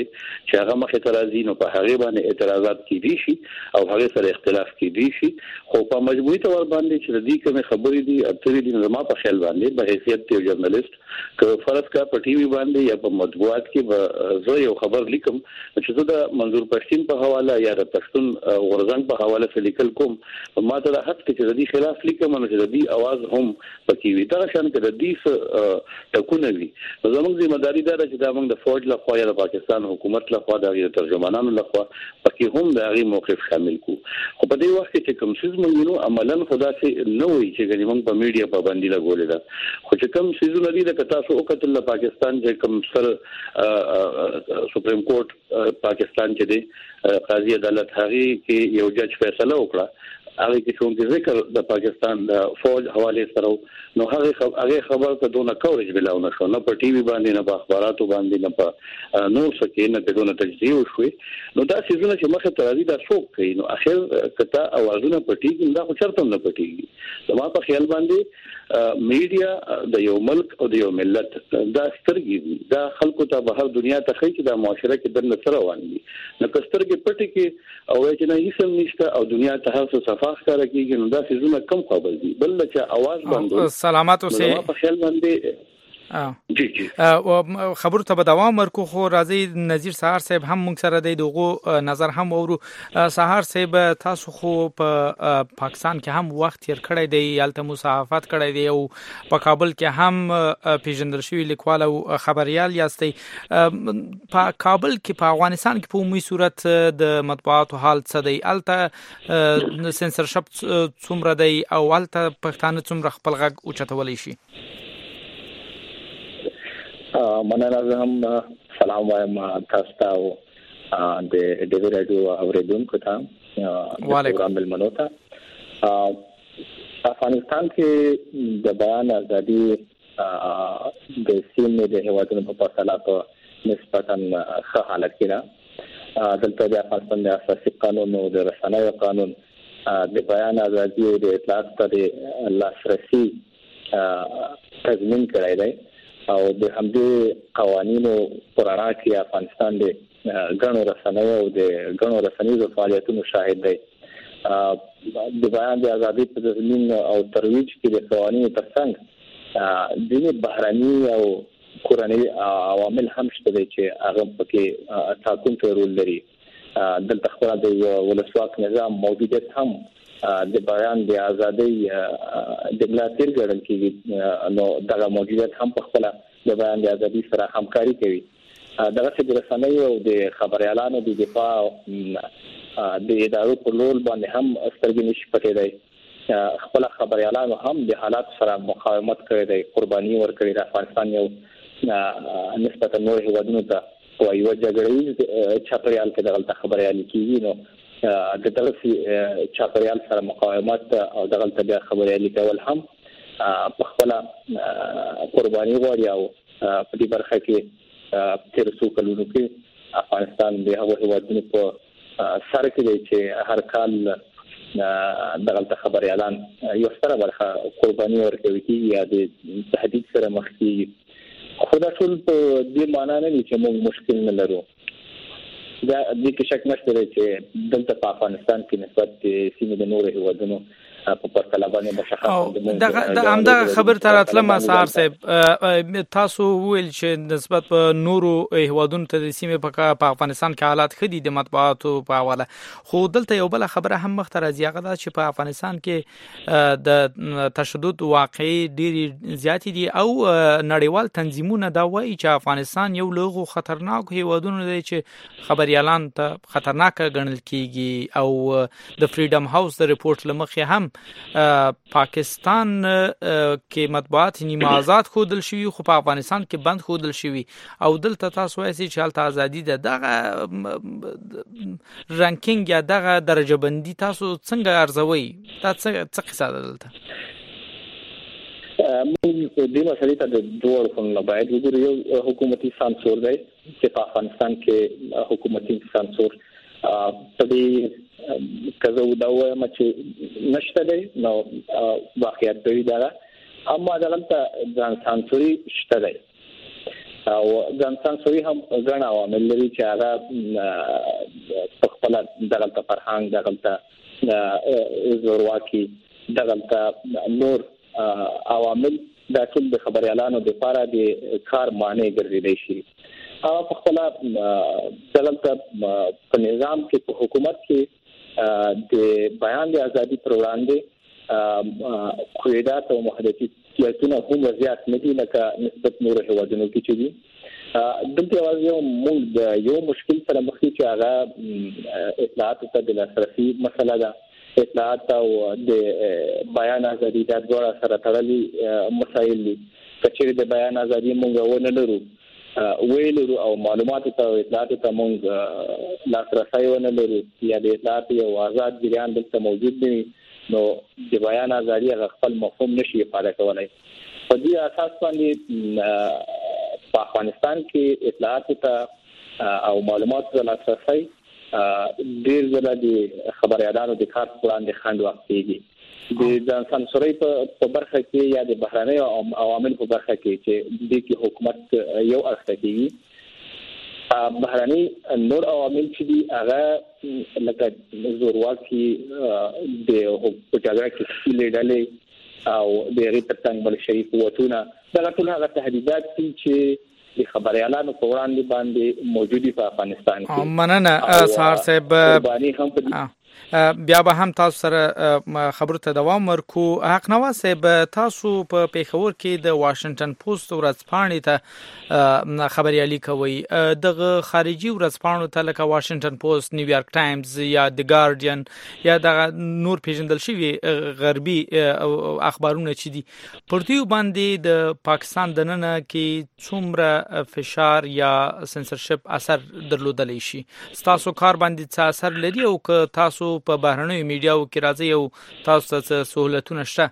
دی چې هغه مخې ته راځي نو په هغه باندې اعتراضات کیدي شي او هغه سره اختلاف کیدي شي خو په مجموعي تور باندې چې د دې کوم خبرې دي اترې دي نو ما په خیال باندې به حیثیت یو ژورنالیست که فرض کا په ټي وي باندې یا په مطبوعات کې زه یو خبر لیکم چې زه د منظور پښتين په حواله یا د پښتون غورزنګ په حواله لیکل کوم ما ته د حق چې د دې خلاف لیکم نو چې د دې आवाज هم پکې وي دا شان کې د دې ټکونه وي زموږ ذمہ داری ده چې دا موږ د فوج له خوا یا د پاکستان حکومت له خوا د ترجمانانو له خوا پکې هم د هغه موقف شامل کو خو په دې وخت کې کوم څه موږ نو عملاً خدا سي نو وي چې غني موږ په میډیا پابندي لګولې ده خو چې کوم څه نه دي د تاسو او کتل پاکستان چې کوم سر سپریم کورټ پاکستان چې دی قاضي عدالت هغه کې یو جج فیصله وکړه هغه کې څنګه ذکر د پاکستان د فوج حواله سره نو هغه خبر ته دونه کوریج بلاو نشو نه په ټي وي باندې نه په اخباراتو باندې نه په نور څه کې نه دونه تجزیه وشوي نو دا سيزونه چې مخه ترازی دا څوک کوي نو اخر کته اوازونه پټیږي دا خو چرته نه پټیږي زما په خیال باندې میډیا د یو ملک او د یو ملت دا سترګي دا خلکو ته بهر دنیا ته خي چې دا معاشره کې د نصر روان دي نو کسترګي پټي کې او چې نه هیڅ نشته او دنیا ته هر څه صفاح کار کوي نو دا سيزونه کم قابل دي بل چې आवाज باندې سلامات اوسه په خیال باندې جی خبر ته به دوام ورکو خو راځي نذیر سهار صاحب هم موږ سره د دغه نظر هم ورو سهار صاحب تاسو خو په پاکستان کې هم وخت تیر کړی دی یالته مصاحفت کړی دی او په کابل کې هم پیژندل شوی لیکوال او خبريال یاستئ په کابل کې په افغانستان کې په عمومي صورت د مطبوعاتو حال څه دی الته سنسرشپ څومره دی او الته پښتانه څومره خپل غږ اوچتولی شي مننه هم سلام وایم تاسو ته د ډیوی رادیو اوریدونکو ته پروګرام ملمنوتا افغانستان کې د بیان ازادي د سیمې د هیوادونو په پرتله په نسبتاً ښه حالت کې ده دلته د افغانستان د اساسي قانون او د رسنیو قانون د بیان ازادي او د اطلاعات ته لاسرسي تضمین کړی دی او د همدې قوانینو پرانا کې افغانستان د غنو رسنیو او د غنو رسنیو فعالیتونو شاهد دی د بیان د ازادي په تضمین او ترویج کې د قوانینو ترڅنګ د بهرني او کورنۍ عوامل هم شته چې هغه پکې ټاکونکي رول لري دلته خپل د ولسواک نظام موجودیت هم د بیان د ازادۍ د ملاتړ ګڼل کېږي نو دغه موجودیت هم په خپل د بیان د ازادۍ سره همکاري کوي دغه چې د رسنیو او د خبريالانو د دفاع د ادارو په لور باندې هم سترګې نشي پټېدای خپل خبريالانو هم د حالات سره مقاومت کړی دی قرباني ورکړي د افغانستان یو نسبتا نور هیوادونو ته او یو جګړې چاپریال کې دغه خبريالي کېږي نو د دغه چاپریال سره مقاومت او دغه بیا خبريالي کول هم په خپل قرباني غواړي او په دې برخه کې تیر څو کلونو کې افغانستان د هغو هیوادونو په سر کې دی چې هر کال دغه خبريالان یو ستره برخه قرباني ورکوي یا د تهدید سره مخ کیږي خو دا ټول په دې معنی نه چې موږ مشکل نه لرو دا د کې شک نشته چې دلته په افغانستان کې نسبت سیمې د نور هیوادونو په پرتله باندې مشخص د همدغه خبر تر اتلم سهار صاحب تاسو ویل چې نسبت په نورو هیوادونو ته د سیمې په افغانستان کې حالات خدي د مطبوعاتو په حواله خو دلته یو بل خبره هم مخ ته راځي هغه چې په افغانستان کې د تشدد واقعي ډېری زیات دي او نړیوال تنظیمونه دا وایي چې افغانستان یو لوی خطرناک هیوادونه دی چې خبريالان ته خطرناک ګڼل کیږي او د فریډم هاوس د ریپورت لمخې هم پاکستان کې مطبوعات نیمه آزاد خودل شوی خو په افغانستان کې بند خودل شوی او دلته تاسو وایي چې حالت ازادي دغه رانکینګ یا دغه درجه بندي تاسو څنګه ارزوي دا څه قصه ده دلته موږ د مسلې ته د دوه اړخونو باید وګورو یو حکومتي سانسور دی چې په افغانستان کې حکومتي سانسور په دې کزه دا وایم چې نشته دی نو واقعیت دی دا اما دلته ځان سانسوري شته دی او ځان سانسوري هم غنا عوامل لري چې هغه خپل دغه فرهنګ دغه زورواکي دغه نور عوامل دا ټول د خبريالانو د لپاره د کار معنی ګرځیدي شي او په خپل دغه په نظام کې په حکومت کې د بیان د ازادي پر وړاندې قیادت او محدودیتونه هم زیات نه دي لکه نسبت نور هیوادونو کې چې دي دلته یو مشکل سره مخ کې چې هغه اطلاعات ته د لاسرسي مسله ده اطلاعات او د بیان ازادي د دوه سره تړلي مسایل دي چې د بیان ازادي موږ ونه لرو ویلو او معلومات ته اطلاعات ته موږ لاسرسي ونه لرو یا د اطلاعات یو آزاد جریان دلته موجود دی نو د بیان ازادي خپل مفهوم نشي افاده کولای په دې اساس باندې په افغانستان کې اطلاعات ته او معلومات ته لاسرسي ډیر زیات د خبريالانو د کار وړاندې خنډ واقعي د ځان سانسوري په برخه کې یا د بهراني عوامل په برخه کې چې د کې حکومت یو اړخ کوي بهراني نور عوامل چې دي هغه لکه زورواکي د حکومت کې لیدلې او د ریټ تنګ بل شي قوتونه دا ټول هغه تهدیدات دي چې د خبريالانو په وړاندې باندې موجودي په افغانستان کې مننه سهار صاحب باندې هم بیا به هم تاسو سره خبرو ته دوام ورکو. حق نواز صاحب تاسو په پیښور کې د واشنگټن پوسټ ورځپاڼې ته خبريالي کوي دغه خارجي ورځپاڼو ته لکه واشنگټن پوسټ نیویارک ټایمز یا د ګارډین یا د نور پیژندل شوی غربي اخبارونه چې دي پرتیو باندې د پاکستان دننه کې څومره فشار یا سنسرشپ اثر درلودلی شي تاسو کار باندې څه اثر لري او که تاسو په بهرنیو میډیاو کې راځي او تاسو ته سہولتونه شته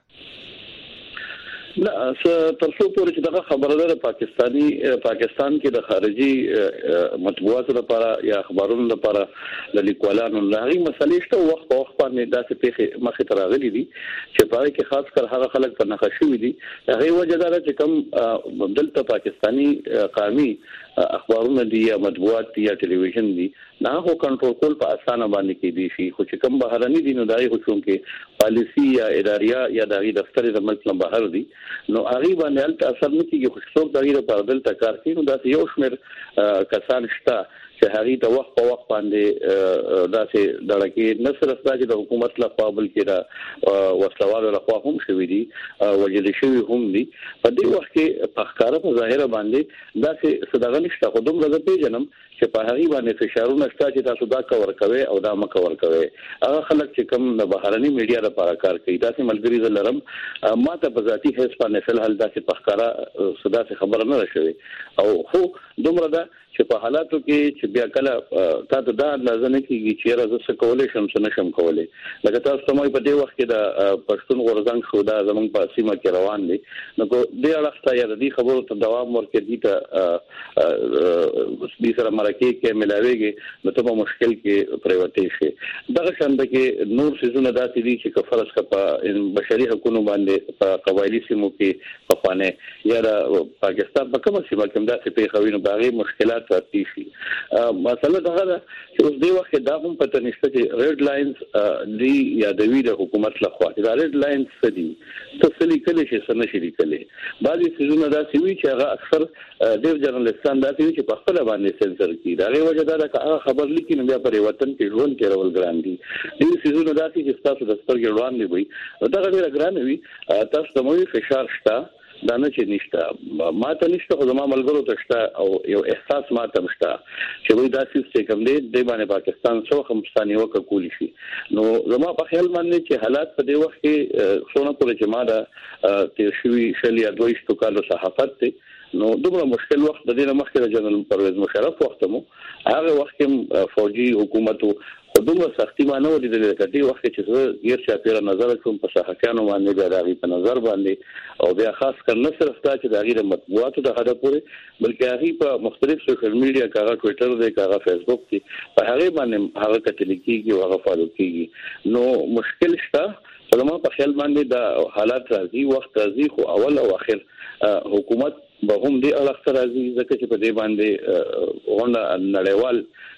نه تر څو پورې چې دغه خبره ده پاکستان کې د خارجي مطبوعاتو لپاره یا اخبارونو لپاره د لیکوالانو لغړي مسلې شته وخت په وخت باندې داسې پیښې مخې ته راغلي دي چې په کې خاص کر هغه خلک په نخښوي دي هغه وجه دا چې کوم دلته پاکستانی قومي اخبارونه دي یا مطبوعات دي یا ټلویزیون دي نه هو کنټرول کول په اسانه باندې کې دي شي خو چې کوم بهرني دي نو دای حکومت کې پالیسی یا اداریا یا دغه دفتر د ملک نه بهر دي نو هغه باندې الته اثر نه کیږي خو څوک دغه په دلته کار کوي نو دا یو شمېر کسان شته چې هغه د وخت په وخت باندې داسې دړکې نه صرف د حکومت له قابل کې دا وسلوال له خوا هم شوی دي وجد شوی هم دي په دې وخت کې په ښکارا په ظاهر باندې داسې صداغه نشته خو دومره د پیژنم چې په هغه باندې فشارونه شته چې تاسو دا کور کوي او دا مکه ور کوي هغه خلک چې کوم د بهرني میډیا لپاره کار کوي داسې ملګری زلرم ما ته په ذاتي حساب باندې فل حل داسې په ښکارا صدا څخه خبر نه راشي او خو دومره دا چې په حالاتو کې چې بیا کله تاسو دا اندازه نه کیږي چې راځه څه کولای شم څه نشم کولای لکه تاسو ته مې په دې وخت کې د پښتون غورځنګ شو دا زمونږ په سیمه کې روان دي نو دې اړخته یا دې خبرو ته دوام ورکړي دي ته دې سره مرکه کې ملاويږي نو ته په مشکل کې پریوتې شي دغه شند کې نور سيزونه داسې دي چې کفرس کا په بشري حقوقو باندې په قبایلی سیمو کې په خانه یا پاکستان په کومه سیمه کې داسې پیښوي نو باغی مشکلات راځي شي مسله دا ده چې اوس دی وخت دا هم پته نشته چې ریډ لاینز دی یا د وی د حکومت لخوا دا ریډ لاینز څه دي تفصیلی کلی شي سره نشي لیکلي بعضي سيزونه دا سی وی چې هغه اکثر ډیر جرنالستان دا سی چې په خپل باندې سنسر کی دا غي وجه دا ده خبر لیکي نو بیا پر وطن کې ژوند کې رول ګران دي دې سيزونه دا چې تاسو د سترګې روان دي وي دا ډیر ګران وي تاسو ته مو فشار شته دا نه چې نشته ما ته نشته خو زما ملګرو ته شته او یو احساس ما ته شته چې وای دا چې کوم دی د باندې پاکستان سو خمستاني وکول شي نو زما په خیال باندې چې حالات په دې وخت کې څونه پورې چې ما دا تیر شوی شلیا دویشتو کالو صحافت ته نو دومره مشکل وخت د دې مخکې د جنرال پرویز مشرف وخت مو هغه وخت کې فوجي حکومت خودمو سختي مانو د دې کټي وخت چې غیر چاپیره نظر کوم په صحافیانو باندې د راغي په نظر باندې او بیا خاص کر نه صرف دا چې د غیر مطبوعاتو د هدا پورې بلکې هغه په مختلف سوشل میډیا کاغه ټوئیټر دی کاغه فیسبوک دی په هغه باندې هغه کتل کیږي او هغه فالو کیږي نو مشکل شته زما په خیال باندې دا حالات راځي وخت راځي خو اول او اخر حکومت به هم دې اړخ راځي ځکه چې په دې باندې غونډه نړیوال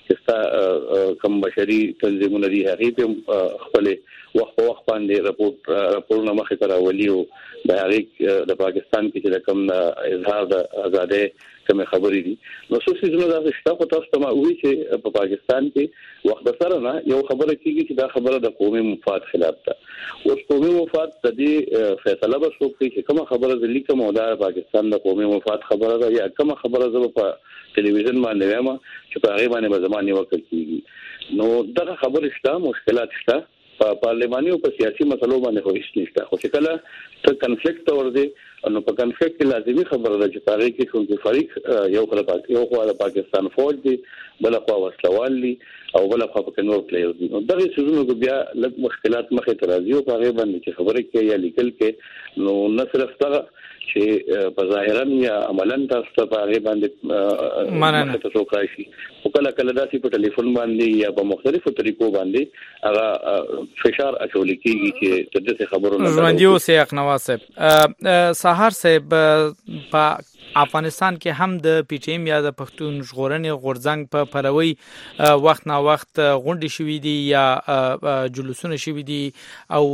چې کوم بشري تنظیمونه دي هغه په خپل وخت په وخت باندې راپورونه مخې ته راولي او د هغه د پاکستان کې چې کوم اظهار د آزادۍ کوم خبرې دي نو څه څه زموږ د شتاق تاسو ته وایي چې په پاکستان کې وخت سره نه یو خبره کیږي چې دا خبره د قومي مفاد خلاف ده او قومي مفاد د دې فیصله به وکړي چې کوم خبره د لیکم او د پاکستان د قومي مفاد خبره ده یا کوم خبره زه په ټلویزیون باندې وایم چې په هغه باندې به زمانه وکړ کیږي نو دا خبره شته مشکلات شته په پارلماني او په سیاسي مسلو باندې خو هیڅ نشته خو چې کله ته کنفلیکټ ورته نو په کنفلیکټ کې لازمي خبره ده چې هغه کې کوم فریق یو خو د پاکستان فوج دی بل خو وسلوال دي او بل خو په نور پلیئر دي نو دغه څه بیا لږ مشکلات مخې ته راځي او هغه باندې چې خبره کې یا لیکل کې نو نه صرف دا چې په ظاهرا یا عملاً تاسو ته هغه باندې مننه تاسو کوي او کله داسې په ټلیفون باندې یا په مختلفو طریقو باندې هغه فشار اچول کیږي چې تدې خبرونه ژوندیو سیاق نواز صاحب سحر صاحب په افغانستان کې هم د پی ټی ایم یا د پښتون ژغورنې غورځنګ په پلوي وخت نا وخت غونډې شوې دي یا جلوسونه شوې دي او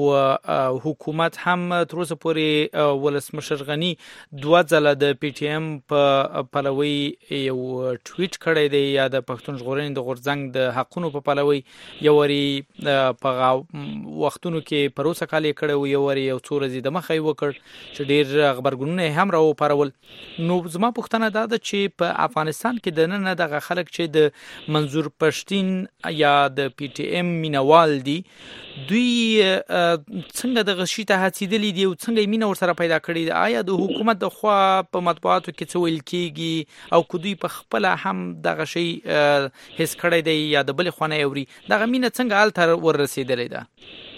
حکومت هم تر اوسه پورې ولسمشر غنی دوه ځله د پی ټی ایم په پلوي یو ټویټ کړی دی یا د پښتون ژغورنې د غورځنګ د حقونو په پلوي یو وری په وختونو کې پروسه کالي کړو یو وری یو څو ورځې د مخې وکړ چې ډېر خبرګونونه هم راو پرول نو زما پوښتنه دا ده چې په افغانستان کې د نن دغه خلک چې د منظور پښتين یا د پی ټی ایم مینوال دي دوی څنګه د غشي ته هڅیدلې دي او څنګه مینه ورسره پیدا کړې ده آیا د حکومت د خوا په مطبوعاتو کې څه ویل کیږي او کدوې په خپل هم دغه شی هیڅ کړی دی یا د بل خونه اوري دغه مینه څنګه ال تر ورسېدلې ده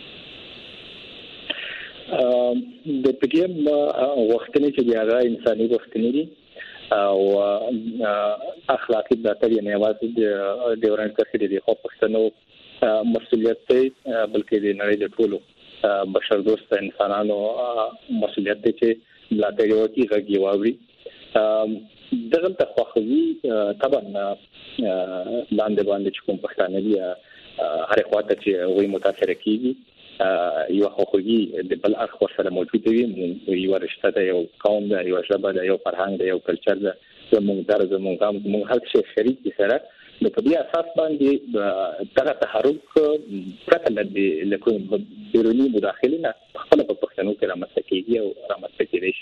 د پټیم وختونه چې هغه انساني وختونه دي او اخلاقی ملاتړ یې نه یوازې د ډیورنډ کرښې د خو پښتنو مسؤلیت دی بلکې د نړۍ د ټولو بشر دوست انسانانو مسؤلیت دی چې ملاتړ وکړي غږی واوري دغه تخواخوي طبعا لاندې باندې کوم پښتانه دي هر خواته چې وي متاثر کیږي یو خوږی د بل اخو سره موجود وي یو رشتہ ده یو قوم ده یو ژبه ده یو فرهنګ ده یو کلچر ده زموږ هر څه شریک دي سره نو په دې اساس باندې دغه تحرک پرته د لکه بیرونی مداخله خپل په پښتنو کې رامنځته کیږي او رامنځته کیږي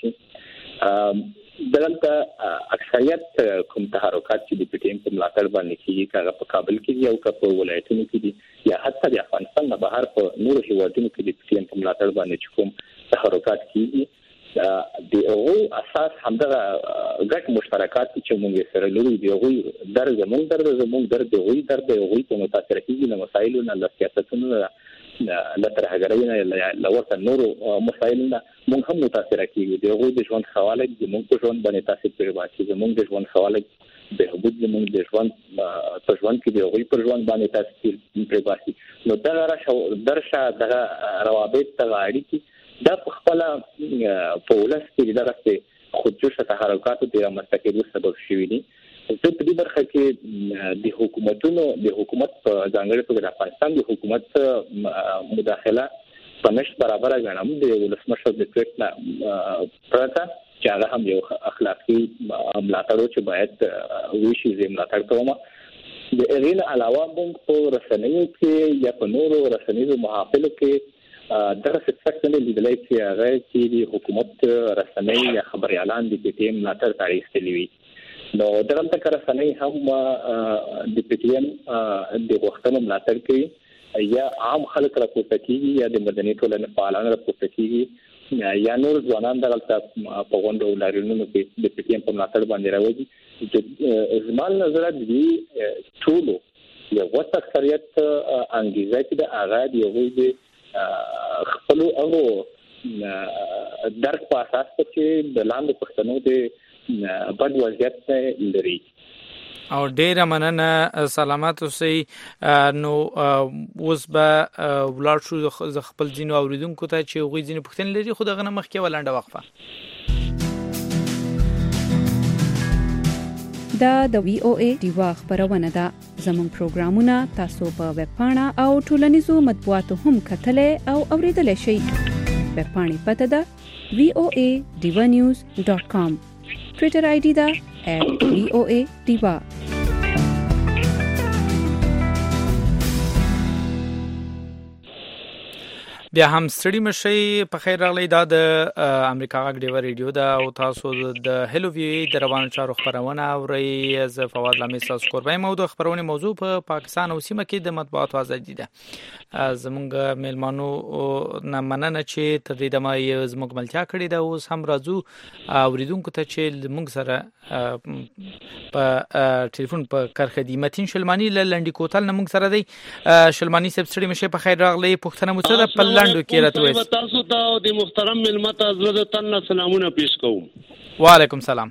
دلته اکثریت کوم تحرکات چې د پی ټی ایم په ملاتړ باندې کیږي هغه په کابل کې او په ولایتونو کې دي یا حتی د افغانستان نه بهر په نورو هیوادونو کې د پی ټی ایم په ملاتړ باندې کوم تحرکات کیږي د او اساس همدغه ګټ مشترکات چې موږ سره لرو دی او درد زموږ درد په متاثر کیږي نو مسایلو نه سیاستونو لا تر هغه نه لورته نورو مسایلونه موږ هم متاثر کیږي د ژوند حواله د موږ په ژوند باندې تاثیر کوي چې موږ د ژوند حواله به حدود موږ د ژوند په ژوند کې د پر ژوند باندې تاثیر کوي نو دا درشه د روابط تغاړي کی دا خپل په ولس کې دغه خودجوشه تحرکات د رامنځته سبب شوي دي په دې برخه کې د حکومت په ځانګړي توګه د افغانستان د حکومت مداخله په نشت برابر غنم د ولسمشر د ټریک پرته چې هغه هم یو اخلاقی ملاتړ چې باید وشي زم ملاتړ کوم د اغیل علاوه موږ په رسنیو کې یا په نورو رسنیو محافلو کې دغه څه نه لیدلای چې هغه چې د حکومت رسنۍ یا خبري اعلان د پی ټی ایم ملاتړ تاریخ تلوي نو دغه تک رسنۍ هم د پی ټی ایم د وختونو ملاتړ کوي یا عام خلک راپورته کیږي یا د مدني ټولنې فعالان راپورته کیږي یا نور ځوانان دغه په غونډو لاریونونو کې د پی ټی ایم په ملاتړ باندې راوځي زمال نظر دی ټولو یو وخت اکثریت انګیزه چې د اغاد یو دی خپل او درک په اساس چې د لاندې پښتنو د بد وضعیت لري او ډیره مننه سلامات اوسئ نو اوس به ولر شو خپل ځینو اوریدونکو ته چې غوي ځینو پښتنه لري خو دغه مخکې ولنډه وقفه دا د وی او ای دیوا خبرونه ده. زموږ پروګرامونه تاسو په ویب پاڼه او ټولنیزو مطبوعاتو هم کتلای او اوریدلای شئ. ویب پاڼې پته ده voadevanews.com. ټویټر آی ډي ده @voa_diva. بیا هم ستړي مشي په خیر راغلی. دا د امریکا غږ ډیوه ریډیو ده او تاسو د هلو وی د روانو چارو خبرونه اورئ. ز فواد لامي تاسو قربای موضوع خبرونه موضوع په پاکستان او سیمه کې د مطبوعاتو ازادي ده. زمونږ میلمانو نه مننه چې تر دې دمه زموږ ملتیا کړی ده. اوس هم راځو اوریدونکو ته چې موږ سره په ټلیفون په کرخدي متین شلمانی لنډی کوتل نه موږ سره دی. شلمانی صاحب ستړي مشي په خیر راغلی. پښتنه مو څه ده په لاندو کې راته وایي. تاسو ته د محترم ملمت حضرت تن سلامونه پیش کوم. وعلیکم سلام.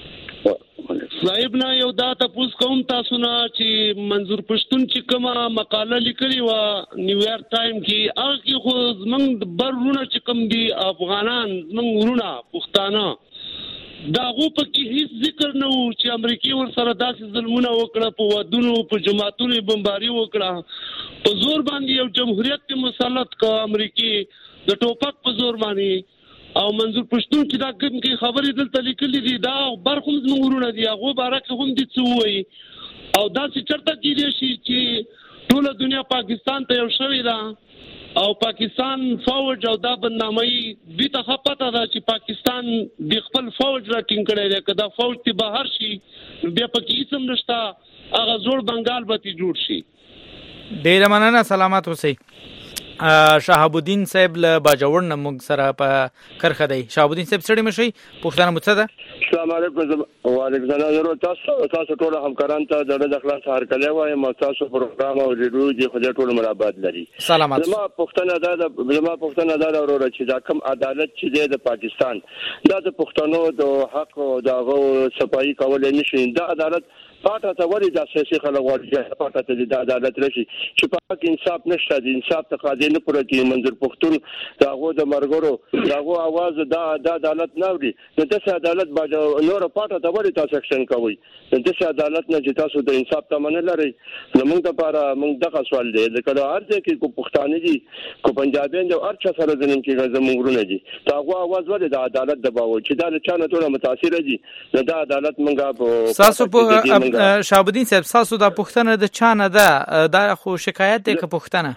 صاحب نه یو دا تاسو کوم تاسو نه چې منظور پښتون چې کومه مقاله لیکلې و نیویارک ټایم کې هغه خو زمنګ برونه چې کوم دي افغانان زمنګ ورونه پښتانه دا غو په کې هیڅ ذکر نه و چې امریکای ور سره داسې ظلمونه وکړه په ودونو په جماعتونو بمباري وکړه په زور باندې یو جمهوریت ته مسلط کا امریکای د ټوپک په زور باندې او منظور پښتون چې دا کوم کې خبرې دلته لیکلې دي دا برخم زموږ ورونه دي هغه بارکه هم دي څه وایي او دا چې چرته کېږي چې ټول دنیا پاکستان ته یو شوی دا او پاکستان فوج او دا بدنامي دې ته پته ده چې پاکستان د خپل فوج راټینګ کړی دی کدا فوج ته بهر شي بیا پکې سم نشتا هغه زوړ بنگال به تی جوړ شي. ډیر مننه سلامات اوسئ. شهاب الدین صاحب له باجوړ نه موږ سره په کرخه دی. شهاب الدین صاحب ستړي مشي پښتنه مو څه ده؟ السلام علیکم. وعلیکم السلام. تاسو ټول همکاران ته د اخلاص هر کله وایم تاسو پروګرام او ریډیو دی خو ټول مرابط لري. سلامات. زما پښتنه دا وروره چې دا کم عدالت چې دی د پاکستان دا د پښتنو د حق او د صفایي کول نشي. دا عدالت پاټه ته ولې د سیاسي خلک ورته پاټه ته د عدالت راشي چې پاک انصاف نشته. د انصاف تقاضا نه پوره کوي. منظور پښتون داغه د مرګرو داغه आवाज د عدالت نه وړي. د دې عدالت باندې نور پاټه ته ولې تاسو اکشن کوي. د دې عدالت نه چې تاسو د انصاف تمنه لري. نو موږ لپاره موږ دغه سوال دی کله هر ځای کې کو پښتانه دي کو پنجابیان دي هر چا سره ځنن کې زموږ ورونه دي داغه आवाज ولې د عدالت دباو چې دا چانه ټول متاثر دي. د عدالت موږ په تاسو په شهاب الدین صاحب تاسو د پښتنه د چانه ده دا خو شکایت دی که پښتنه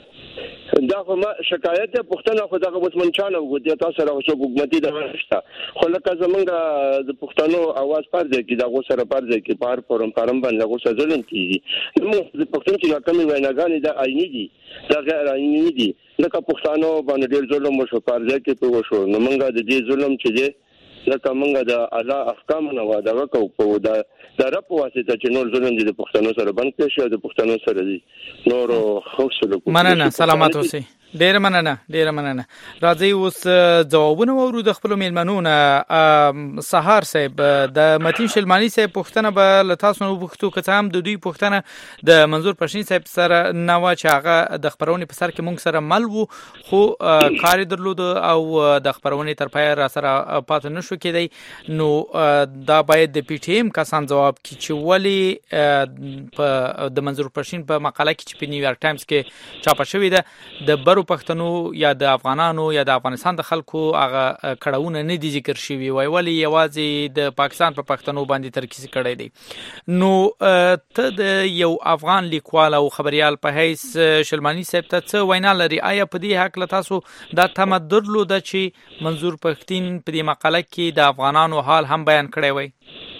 دا خو ما شکایت ته پښتنه خو دغه مسلمان چانه وګورئ تاسو سره اوسه حکومتي دغه نشته خو لکه زمونږ د پښتنو आवाज پر دی کې دغه سره پر دی کې پار فورم باندې دغه سره ځلن کیږي. نو د پښتون چې کومې ویناګانې د آئینی دي دا غیر آئینی دي لکه پښتنو باندې ډېر ظلم وشو پر دی کې په وشو. نو موږ د دې ظلم چې دی لکه موږ د الله احکام نه واده وکړو په د رب واسطه چې نور ظلم دي د پښتنو سره بند کړي شي د پښتنو سره دي نور خوشاله کوم. مننه سلامات اوسئ. ډیر مننه. راځي اوس ځوابونه ورو د خپل میلمنو نه. سهار صاحب د متین شلمانی صاحب پښتنه به ل تاسو نو پښتو که هم د دوی پښتنه د منظور پښین صاحب سره نو چې هغه د خبرونې په سر کې مونږ سره مل وو خو کار درلود او د خبرونې تر پای را سره پاتې نشو کېدی. نو دا باید د پی ټی ایم کسان جواب کی چې ولی په د منظور پښین په مقاله کې چې په نیویارک ټایمز کې چاپ شوې ده د پښتنو یا د افغانانو یا د افغانستان د خلکو هغه کړهونه نه دي ذکر شوی وای ولی یوازې د پاکستان په پښتنو باندې ترکیز کړی دی. نو ته د یو افغان لیکوال او خبريال په حیث شلمانی صاحب ته څه وینا لري؟ آیا په دې حق له تاسو دا تمدد لوده چې منظور پښتين په دې مقاله کې د افغانانو حال هم بیان کړی وای؟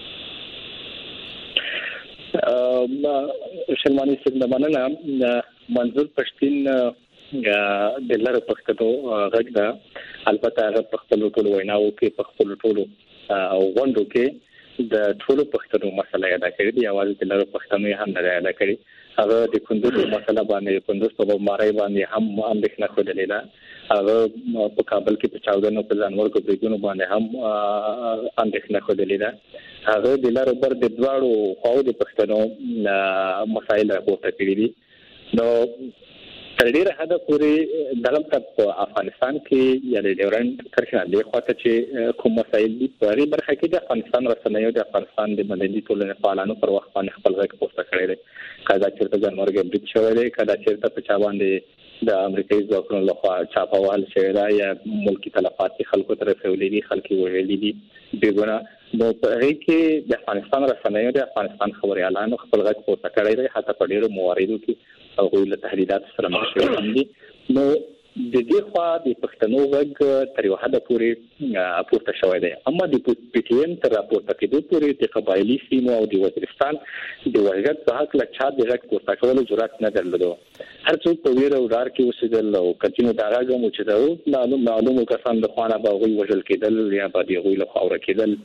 شلمانی صاحب مننه. منظور پښتين د لاره پښتو غږ ده. البته هغه په خپل ټولو ویناو کې په خپل ټولو غونډو کې د ټولو پښتنو مسله یاد کړې دی. اواز د لاره پښتنو هم نه یاد کړې. هغه د کندوز مسله باندې کندوز په مارای باندې هم اندېښنه کړې ده. هغه په کابل کې په چاودنو په ځانور کو بریګونو باندې هم اندېښنه کړې ده. هغه د لاره بر د دواړو خو د پښتنو مسایل راپورته کړې دي. نو تر ډیره حد پورې دغه په افغانستان کې یا د ډیورنډ کرښه د خواته چې کوم مسایل دي په اړه برخه کې د افغانستان رسنیو د افغانستان د مدني ټولنې فعالانو پر وخت باندې خپل غږ پورته کړی دی کله چې د جنوري برید شوی دی کله چې په چا باندې د امریکایي ځواکونو لخوا چاپوال شوی دی یا ملکی تلفات خلکو ته رسولي دي خلکو ویلي دي بیګونه نو په هغه کې د افغانستان رسنیو د افغانستان خبريالانو خپل غږ پورته کړی دی حتی په ډیرو مواردو کې او له تهدیدات سره مخ شوي دي نو د دې خوا د پښتنو غږ تر یو حد پورې پورته شوی دی اما د پی ټی ایم تر راپورته کېدو پورې د قبایلی سیمو او د وزیرستان د وحدت په حق له چا د غږ پورته کولو جرأت نه درلودو هر څوک په ویره او ډار کې اوسېدل او کتینو دا راځم چې دا معلومه کسان د خوانه باغوي وژل کېدل یا په دې غوي له خاور کېدل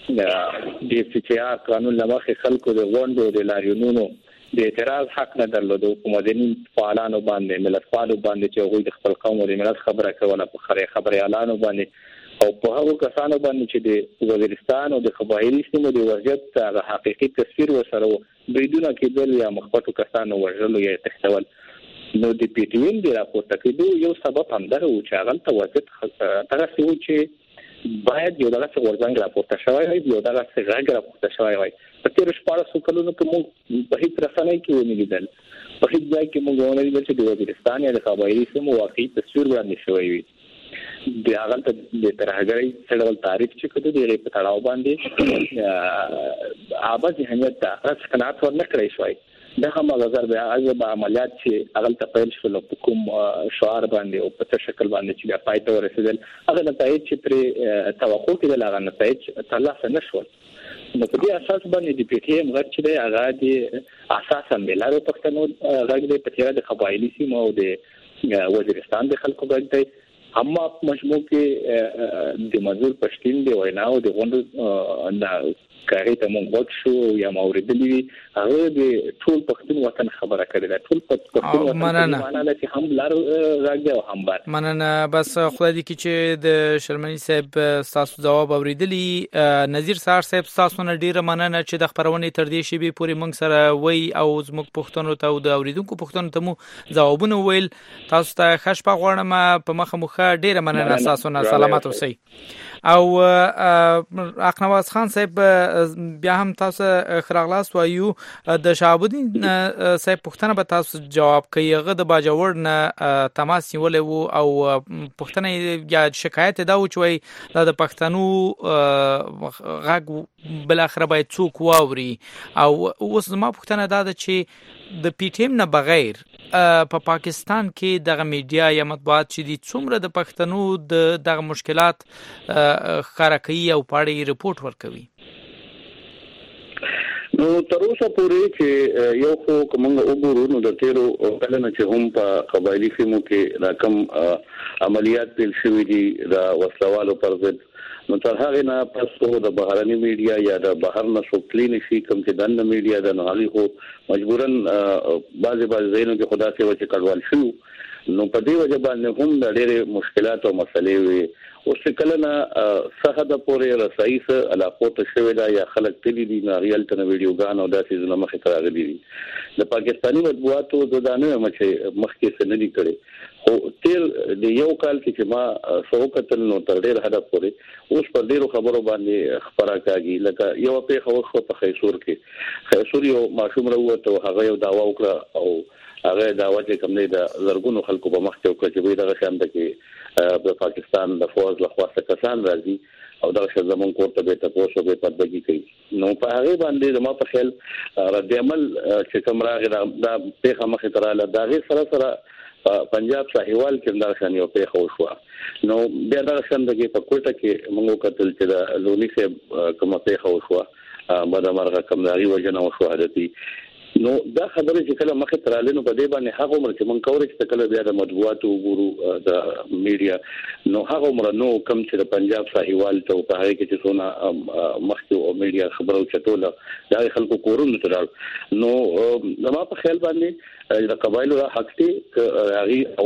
د فچیا قانون لمخې خلکو د غونډو د لاریونونو د اعتراض حق نه درلودو په مدني فعالانو باندې ملتپالو باندې چې هغوی د خپل قوم او د ملت خبره کوله په خبري اعلانو باندې او په هغو کسانو باندې چې د وزیرستان او د قبایلی سیمو د وضعیت حقیقي تصویر وسره بریدونه کېدل یا مخبطو کسانو وژلو یا تښتول نو د پی ټی ایم د راپورته کېدو یو سبب همدغه و چې هغلته وضعیت دغسې و چې باید یو دغه ورځنګ راپورته شوی وي یو دغه غږ راپورته شوی وي په تیر 14 کلونو کې موږ په هیڅ رسنۍ کې ونه لیدل په هیڅ ځای کې موږ ونه لیدل چې د وزیرستان یا د قبایلی سیمو واقعي تصویر وړاندې شوی وي د هغه د ترهګرۍ څړل تعریف چې کړو د په تړاو باندې آباد ذهنیت ته قناعت ورنکړی شوی دغه مغزر به عزب عملیات چې هغه ته پیل شول په کوم شعار باندې او په شکل باندې چې پای ته ورسېدل هغه نتایج چې پر توقع کېدل هغه نتایج ترلاسه نشول نو په دې اساس باندې د پی ټی ایم غږ چې دی هغه د اساسا ملارو پښتنو غږ دی په تیر د قبایلی سیمو او د وزیرستان د خلکو غږ دی اما مجموع کې د مزور پښتون دی وینا او د غوند د کاري ته مونږ وڅ شو یا موردلی هغه د ټول پښتون وطن خبره کړې ده ټول پښتون وطن معنا چې هم لار راځي او هم بار مننه بس خدای دې کې چې د شرمنی صاحب تاسو جواب اوریدلی نذیر سار صاحب تاسو نه ډیره مننه چې د خبرونې تر دې شی به پوری مونږ سره وای او زموږ پښتون ته او د اوریدونکو پښتون ته مو جوابونه ویل تاسو ته خشپه غواړم په مخه مخه ډیره مننه تاسو نه سلامات اوسئ او اقنواس خان صاحب بیا هم تاسو خراغلاس وایو د شعبودین صاحب پښتنه به تاسو جواب کوي هغه د باجوړ نه تماس نیولې وو او پښتنه یا شکایت دا و چې د پښتنو غږ بل اخر باید څوک واوري او اوس ما پښتنه دا چې د پی ټی ایم نه بغیر په پاکستان کې دغه میډیا یا مطبوعات چې دي څومره د پښتنو دغه مشکلات ښکاره کوي او پاړې رپورټ ورکوي نو تر اوسه پورې چې یو خو کومه وګورو نو د تیرو کلنه چې هم په قبایلی سیمو کې راکم عملیات پیل شوې دي د وسلوالو پر ضد نو تر هغه نه پسو د بهرني میډیا یا د بهر نه سوکلین شي کوم چې دنه میډیا د نهالي خو مجبورن بعضي زینو کې خدا سي وجه کډوال شو نو په دې وجه باندې هم د ډېرې مشکلات او مسلې وي اوس کله نه صحه د پورې رسایس علاقو ته شوی دا یا خلک تللی دي ناریال ته ویډیوګان او داسې زنه مخې ته راغلي دي د پاکستاني مطبوعاتو د دانه مچې مخکې سندې کړي خو تیر د یو کال کې چې ما سوکتل نو تر ډېر هدف پورې اوس پر ډېرو خبرو باندې خبره کاږي لکه یو په خو په خیسور کې خیسور یو ماشوم راوته هغه یو داوا وکړه او هغه داوا چې کوم نه د زرګونو خلکو په مخ کې وکړه چې وایي دغه شان د کې د پاکستان د فوج له خوا څخه کسان راځي او دا چې زمون کوته به تاسو به پدګي کوي نو په هغه باندې زمو په خیال رد عمل چې کوم راغی دا په مخه تراله دا غي سره پنجاب ساحوال کې دا شان یو په خو شو نو بیا دا شان دغه په کوټه کې موږ کتل چې د لونی سه کومه په خو شو بعد مرغه کوم دغه وجنه او شهادتي نو دا خبره چې کله مخه تراله نو په دې باندې هغه عمر چې مونږ کورې چې کله بیا د مطبوعات وګورو د میډیا نو هغه عمر نو کم چې د پنجاب ساحوال ته په هغه کې چې څونه مخکې او میډیا خبرو چټوله دا خلکو کورونه ترال نو زما په خیال باندې د قبایلو حق ته هغه اواز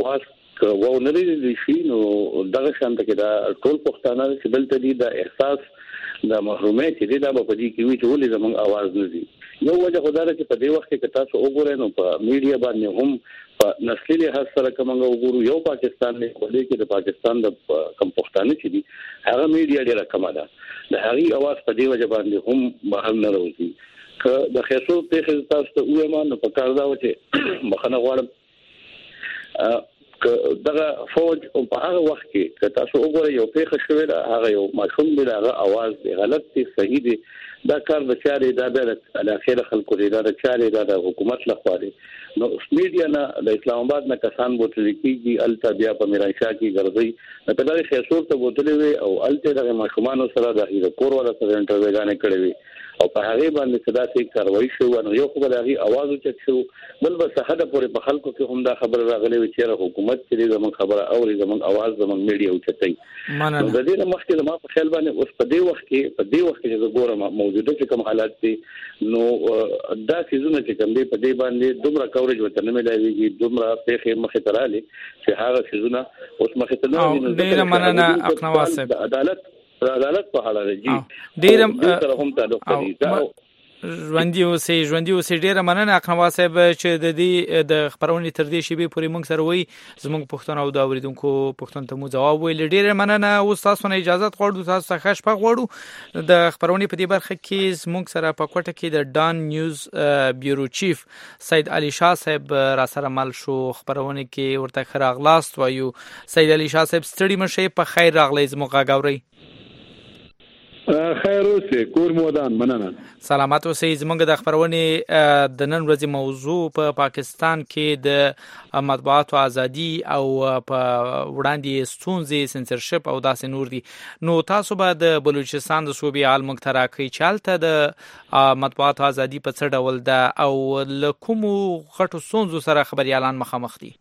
که و نه لري شي نو دغه شانت کې دا ټول پښتانه چې دلته دي دا احساس د محرومیت دي دا په دې کې وی چې ولې زموږ आवाज نه دي. یو وجه خدای چې په دې وخت کې تاسو وګورئ نو په میډیا باندې هم په نسلي لحاظ سره کومه وګورو یو پاکستان نه ولې کې د پاکستان د کم پښتانه چې دي هغه میډیا ډیره کمه ده د هغه आवाज په دې وجه باندې هم بهر نه راوځي. که د خیسو په تاسو ته وایي نو په کار دا و چې مخنه غواړم دغه فوج او په هغه وخت کې که تاسو وګورئ یو پیښه شوې ده هغه یو ماشوم دی هغه आवाज دی غلط دی صحیح دی دا کار د چارې دا د اخر خلکو دی دا د چارې د حکومت لخوا دی. نو میډیا نه د اسلام آباد نه کسان بوتل کیږي الته بیا په میرانشاه کې ګرځي نو په دغه خیسور ته بوتل وي او الته د ماشومان سره د هیره کور ولا سره انټرویوګانې کړې وي او په هغه باندې صدا سي کاروایی شو نو یو خو د هغه आवाज چک شو بل به صحه پورې په خلکو کې هم دا خبر راغلی و چې حکومت چې زموږ خبره اوري زموږ आवाज زموږ میډیا اوچتای نو د دې مخکې ما په خیال باندې اوس په دې وخت کې چې ګورم موجوده چې کوم حالات دي نو دا سيزونه چې کوم دي په دې باندې دومره کورج وته نه ملایوي دومره په مخه تراله چې هغه سيزونه اوس مخه ته نه ډیره مننه اقنوا صاحب عدالت په حاله دي ډیره هم تعلق لري ژوندۍ اوسې ډیره مننه اقنوا صاحب چې د دې د خبرونې تر دې شی به پوری موږ سره وي زموږ پښتون او د اوریدونکو پښتون ته مو جواب ویل ډیره مننه او تاسو نه اجازه غواړو تاسو څخه شپه غواړو د خبرونې په دې برخه کې زموږ سره په کوټه کې د ډان نیوز بیورو چیف سید علي شاه صاحب را سره مل شو خبرونه کې ورته خراغلاست وایو. سید علي شاه صاحب ستړي مشه په خیر راغلی زموږ غاوري خیر اوسه کور مودان مننه سلامات اوسئ. زموږ د خبرونې د نن ورځې موضوع په پاکستان کې د مطبوعاتو ازادي او په وړاندې ستونزې سنسرشپ او داسې نور دي. نو تاسو به د بلوچستان د صوبې حال موږ ته راکړئ چې هلته د مطبوعاتو ازادي په څه ډول ده او له کومو غټو ستونزو سره خبريالان مخامخ دي؟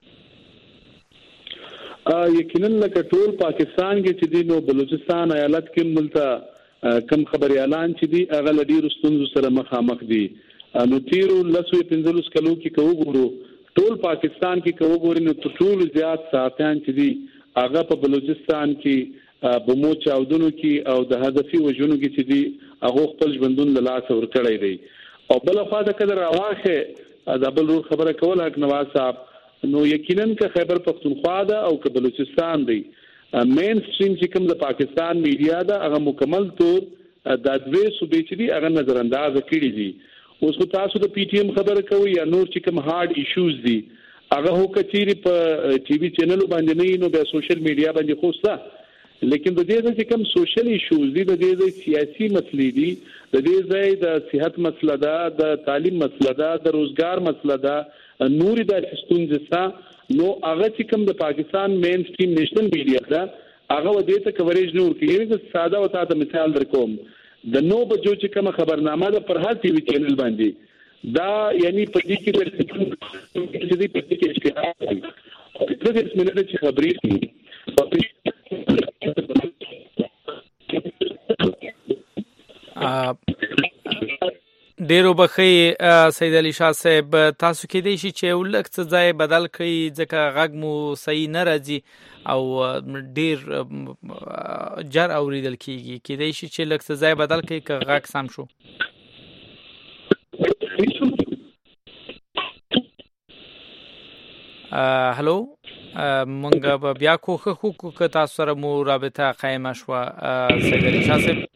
یقینا لکه ټول پاکستان کې چې دی نو بلوچستان ایالت کې ملته کم خبريالان چې دي هغه لدی رستونزو سره مخامخ دي. نو تیرو لسو 15 کلو کې کوو ټول پاکستان کې کوو نو ټول زیات صحافیان چې دي هغه په بلوچستان کې بمو چاودنو کې او د هدفي وجونو کې چې دي هغه خپل ژوندون له لاس ور کړی دی او بل خوا د قدر راواخه د بل خبره کول حق نواز صاحب نو یقینا که خیبر پختونخوا ده او که بلوچستان دی مین سټریم چې کوم د پاکستان میډیا ده هغه مکمل طور د دوی صوبې چې دي هغه نظر انداز کړي دي. اوس تاسو د پی ټی ایم خبره کوي یا نور چې کوم هارد ایشوز دي هغه هو کچيري په ټي وي چینل باندې نه نو د سوشل میډیا باندې خوسته لیکن د دې چې کوم سوشل ایشوز دي د دې سیاسي مسلې دي د دې ځای د صحت مسله ده د تعلیم مسله ده د روزګار مسله ده نور د ستونزې نو هغه چې کوم د پاکستان مین سټریم نېشنل میډیا ده هغه ودې ته کوریج نور کوي. یعنی ساده او تاسو مثال درکوم د نو بجو چې کوم خبرنامه ده پر هر ټي وي چینل باندې دا یعنی په دې کې د چې دې په دې کې چې په دې مننه چې خبرې ډیرو بخی سید علي شاه صاحب تاسو کې دی چې ولک څه ځای بدل کړي ځکه غږ مو صحیح نه راځي او ډیر جر اوریدل کیږي کې دی چې لک څه ځای بدل کړي که غږ سم شو. هلو مونږ بیا کوخه خو که تاسو سره مو رابطه قائم شوه سید علي شاه صاحب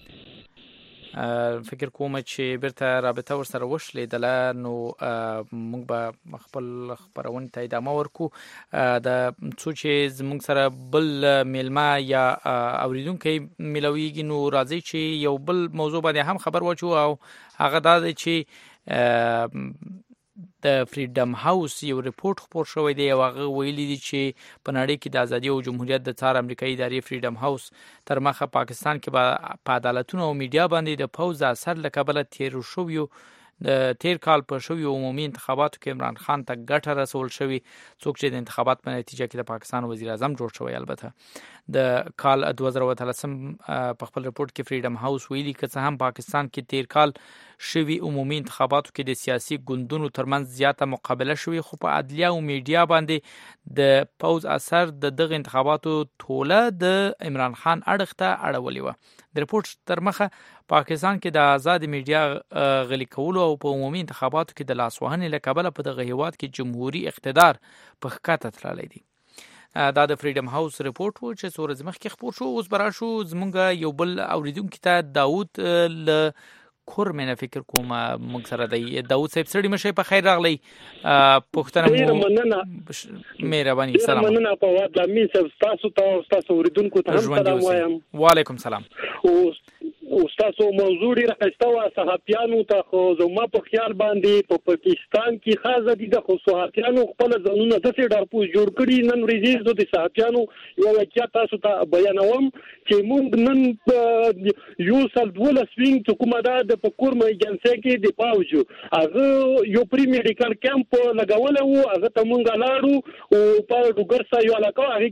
فکر کوم چې بیرته رابطه ورسره وشلېدله نو موږ به خپل خبرونه ته ادامه ورکو. د څو چې زموږ سره بل میلمه یا اوریدونکي ملويږي نو راځي چې یو بل موضوع باندې هم خبر واچو او هغه دا دی چې د فریډم هاوس یو ریپورت خپور شوی دی او هغه ویلي دي چې په نړۍ کې د ازادي او جمهوریت د څار امریکایي ادارې فریډم هاوس تر مخه پاکستان کې په عدالتونو او میډیا باندې د پوز اثر له کبله تیر کال په شوی عمومي انتخاباتو کې عمران خان ته ګټه رسول شوی څوک چې د انتخابات په نتیجه کې د پاکستان وزیر اعظم جوړ شوی. البته د کال 2013 په خپل ریپورت کې فریډم هاوس ویلي چې هم پاکستان کې تیر کال شوي عمومي انتخاباتو کې د سیاسي ګوندونو ترمنځ زیاته مقابله شوې، خو په عدلیه او میډیا باندې د پوز اثر د دغه انتخاباتو ټوله د عمران خان اړخ ته اړولې وه. د رپورت تر مخه پاکستان کې د آزاد میډیا غلي کولو او په عمومي انتخاباتو کې د لاسوهنې له کبله په دغه هیواد کې جمهوریت اقتدار په ښکته تللی دی. دا د فریډم هاوس رپورت و چې څو ورځې مخکې خپور شو. اوس به راشو زمونږ یو بل اوریدونکي ته داود له کورمنه فکر کوم موږ سره دی. داود صاحب ستړي مشه، په خیر راغلی. پوښتنه مو مهرباني. سلام مننه په واد لامین صاحب، تاسو ته تاسو اوریدونکو ته هم سلام وایم. وعلیکم سلام. او تاسو موضوع ډیره ښایسته وه. صحافیانو ته خو زما په خیال باندې په پاکستان کې خاصه دي د خو صحافیانو خپل ځانونه داسې ډارپوس جوړ کړي. نن ورځې زه د صحافیانو یو واقعیت تاسو ته بیانوم چې موږ نن یو سل 12 وینګ چې کومه ده د پکور ایجنسۍ کې د پاوج هغه یو پری میډیکل کیمپ لګول وو، هغه ته موږ لاړو او په ډوګر سا یو علاقه هغه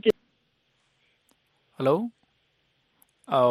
کې هلو او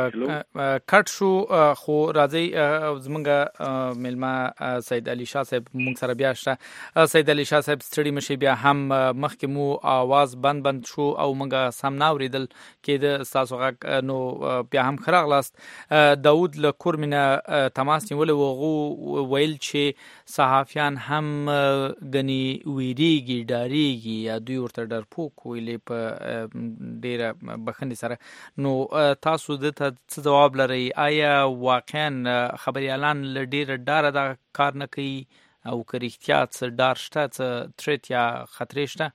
کټ شو. خو راځي زمونږ ملما سید علي شاه صاحب مونږ سره بیا شته. سید علي شاه صاحب ستړي مشي، بیا هم مخکې مو आवाज بند شو او مونږ سم نه اوریدل کېده تاسو غږ، نو بیا هم خراغلاست. داود له کورمنه تماس نیول وغو ویل چې صحافیان هم غني ویریږي ډاریږي یا دوی ورته ډرپوک ویلې په ډیره بخښنې سره. نو تاسو د څه جواب لرئ؟ آیا واقعا خبريالان له ډیره ډاره دا کار نه کوي او که رښتیا څه ډار شته، څه تریټ یا خطرې شته؟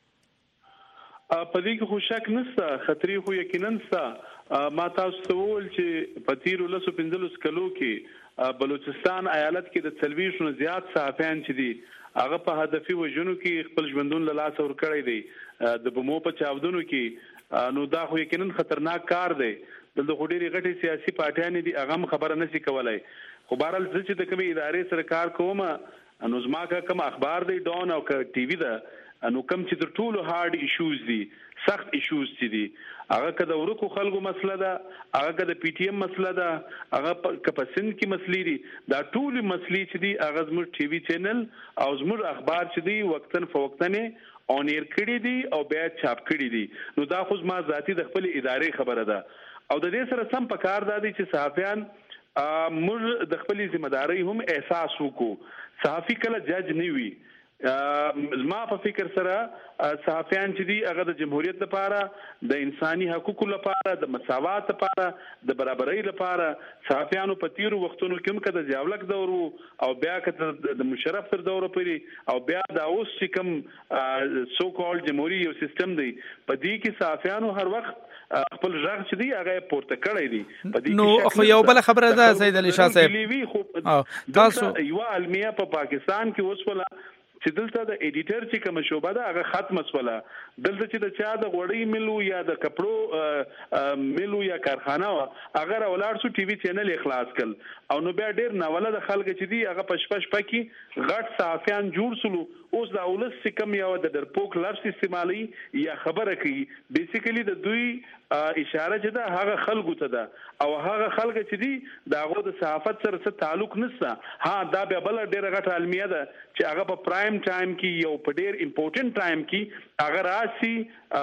په دې کې خو شک نشته، خطرې خو یقینا شته. ما تاسو ته وویل چې په تیرو 15 کلو کې بلوچستان ایالت کې د 40 نه زیات صحافیان چې دي هغه په هدفي وژنو کې خپل ژوندون له لاس ور کړی دی، د بمو په چاودنو کې. نو دا خو یقینا خطرناک کار دی. دلته خو ډېرې غټې سیاسي پارټیانې دي، هغه هم خبره نشي کولای. خو بهرحال زه چې د کومې ادارې سره کار کوم، نو زما کوم اخبار دی ډون او ټي وي ده، نو کوم چې تر ټولو هارد ایشوز دي، سخت ایشوز چې دي، هغه که د ورکو خلکو مسله ده، هغه که د پی ټی ایم مسله ده، هغه که په سند کې مسلې دي، دا ټولې مسلې چې دي هغه زموږ ټي وي چینل او زموږ اخبار چې دي وقتاً فوقتاً اون ایر کړي دي او بیا چاپ کړي دي. نو دا خو زما ذاتی د خپل ادارې خبره ده. او د دې سره سم پکار دادي چې صحافیان موږ د خپل ځمداري هم احساس وکړو. صحافي کله جج نه وي. زما په فکر سره صحافیان چې دي هغه د جمهوریت لپاره، د انساني حقوقو لپاره، د مساوات لپاره، د برابرۍ لپاره صحافیانو په تیرو وختونو کې هم کده ځاولک دور او بیا کده د مشرف تر دور پورې او بیا د اوس چې کوم سو کال جمهوریت یو سیستم دی، په دې کې صحافیانو هر وخت خپل ژغ چې دی هغه پورته کړی دی. په دې نو خو یو بل خبره ده سید علي شاه صاحب، تاسو یو علمیه په پاکستان کې اوس ولا چې دلته د ایډیټر چې کوم شوبه ده هغه ختم مسوله، دلته چې د چا د غوړی ملو یا د کپړو ملو یا کارخانه اگر اولاد سو ټي وي چینل اخلاص کړ او نو بیا ډیر ناوله د خلک چې دی هغه پشپش پکی غټ صحافیان جوړ سلو. اوس د اولس سکم یا د درپوک لفظ استعمالي یا خبره کوي، بیسیکلی د دوی اشاره چې ده هغه خلکو ته ده او هغه خلک چې دي دا هغه د صحافت سره څه تعلق نشته. ها دا بیا بل ډیره غټه علمیه ده چې هغه په پرایم ټایم کې یو په ډیر امپورټنت ټایم کې هغه راسي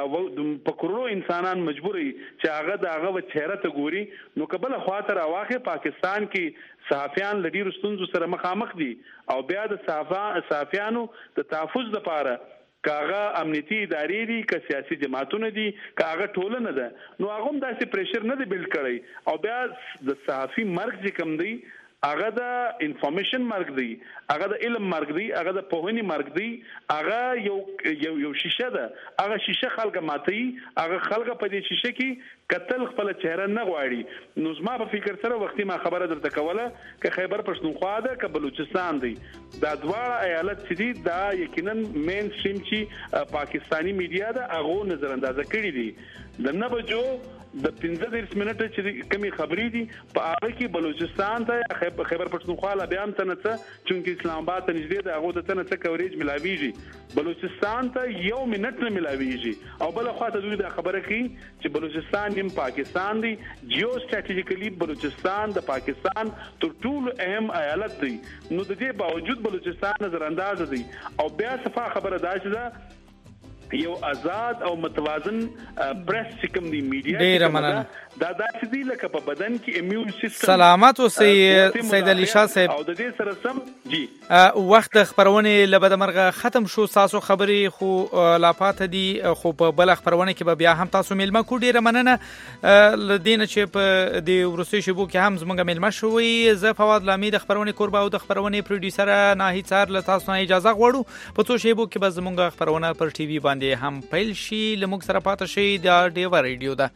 په کرو انسانان مجبوري چې هغه د هغه چهره ته ګوري. نو قبل خاطر واخه پاکستان کې صحافیان لډیر ستونزو سره مخامخ دي او بیا د صحافیانو د تحفظ لپاره کاغه امنیتي ادارې دي، که سیاسي جماعتونه دي، کاغه ټولنه ده، نو هغه هم داسې پریشر نه دی بلډ کړی او بیا د صحافي مرګ چې کم دی هغه د انفارمیشن مرګ دی، هغه د علم مرګ دی، هغه د پوهنې مرګ دی، هغه یو شیشه ده، هغه شیشه خلک ماتي، هغه خلک په دې شیشه کې قتل خپل چهره نه غواړي. نو زما په فکر سره وختي ما خبره درته کوله که خیبر پښتونخوا ده که بلوچستان دی، دا دواړه ایالت چې دي دا یقینا مین سټریم چې پاکستانی میډیا ده هغه نظر اندازه کړی دي. د 9 بجو د 15 منټه چې کمی خبرې دي په هغه کې بلوچستان ته خیبر پښتونخوا لا بیا هم ته نه چې اسلام آباد ته نږدې د هغه ته نه کوریج ملاویږي بلوچستان ته 1 منټ نه ملاویږي او بل خواته دوی د خبره کوي چې بلوچستان هم پاکستان دی جیو سټریټیجیکلی بلوچستان د پاکستان تر ټولو اهم ایالت دی نو د دې باوجود بلوچستان نظر انداز دی او بیا صفه خبره دا چې یو آزاد او متوازن پریس چې کوم دی میډیا ډیر مننه دا داسې دی لکه په بدن کې ایمیون سیستم سلامت اوسئ سید علي شاه صاحب او د دې سره سم جی وخت خبرونه لبد مرغه ختم شو تاسو خبرې خو لا پاتې دي خو په بل خبرونه کې به بیا هم تاسو ملما کو ډیر مننه لدین چې په د ورسې شبو کې هم زمونږ ملما شوي ز فواد لامي د خبرونه قربا او د خبرونه پروډوسر ناهید سار له تاسو نه اجازه غواړو په تو شبو کې به زمونږ خبرونه پر ټي وي باندې هم پیل شي لموږ سره پاتې شي د ډیوا ریډیو ده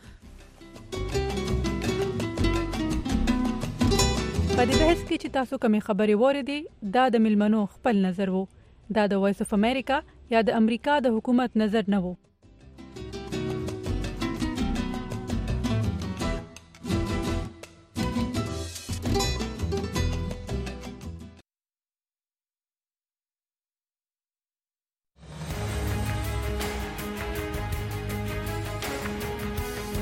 په دې بحث کې چې تاسو کومې خبرې واردې دا د ملمنو خپل نظر وو دا د وایس اف امریکا یا د امریکا د حکومت نظر نه وو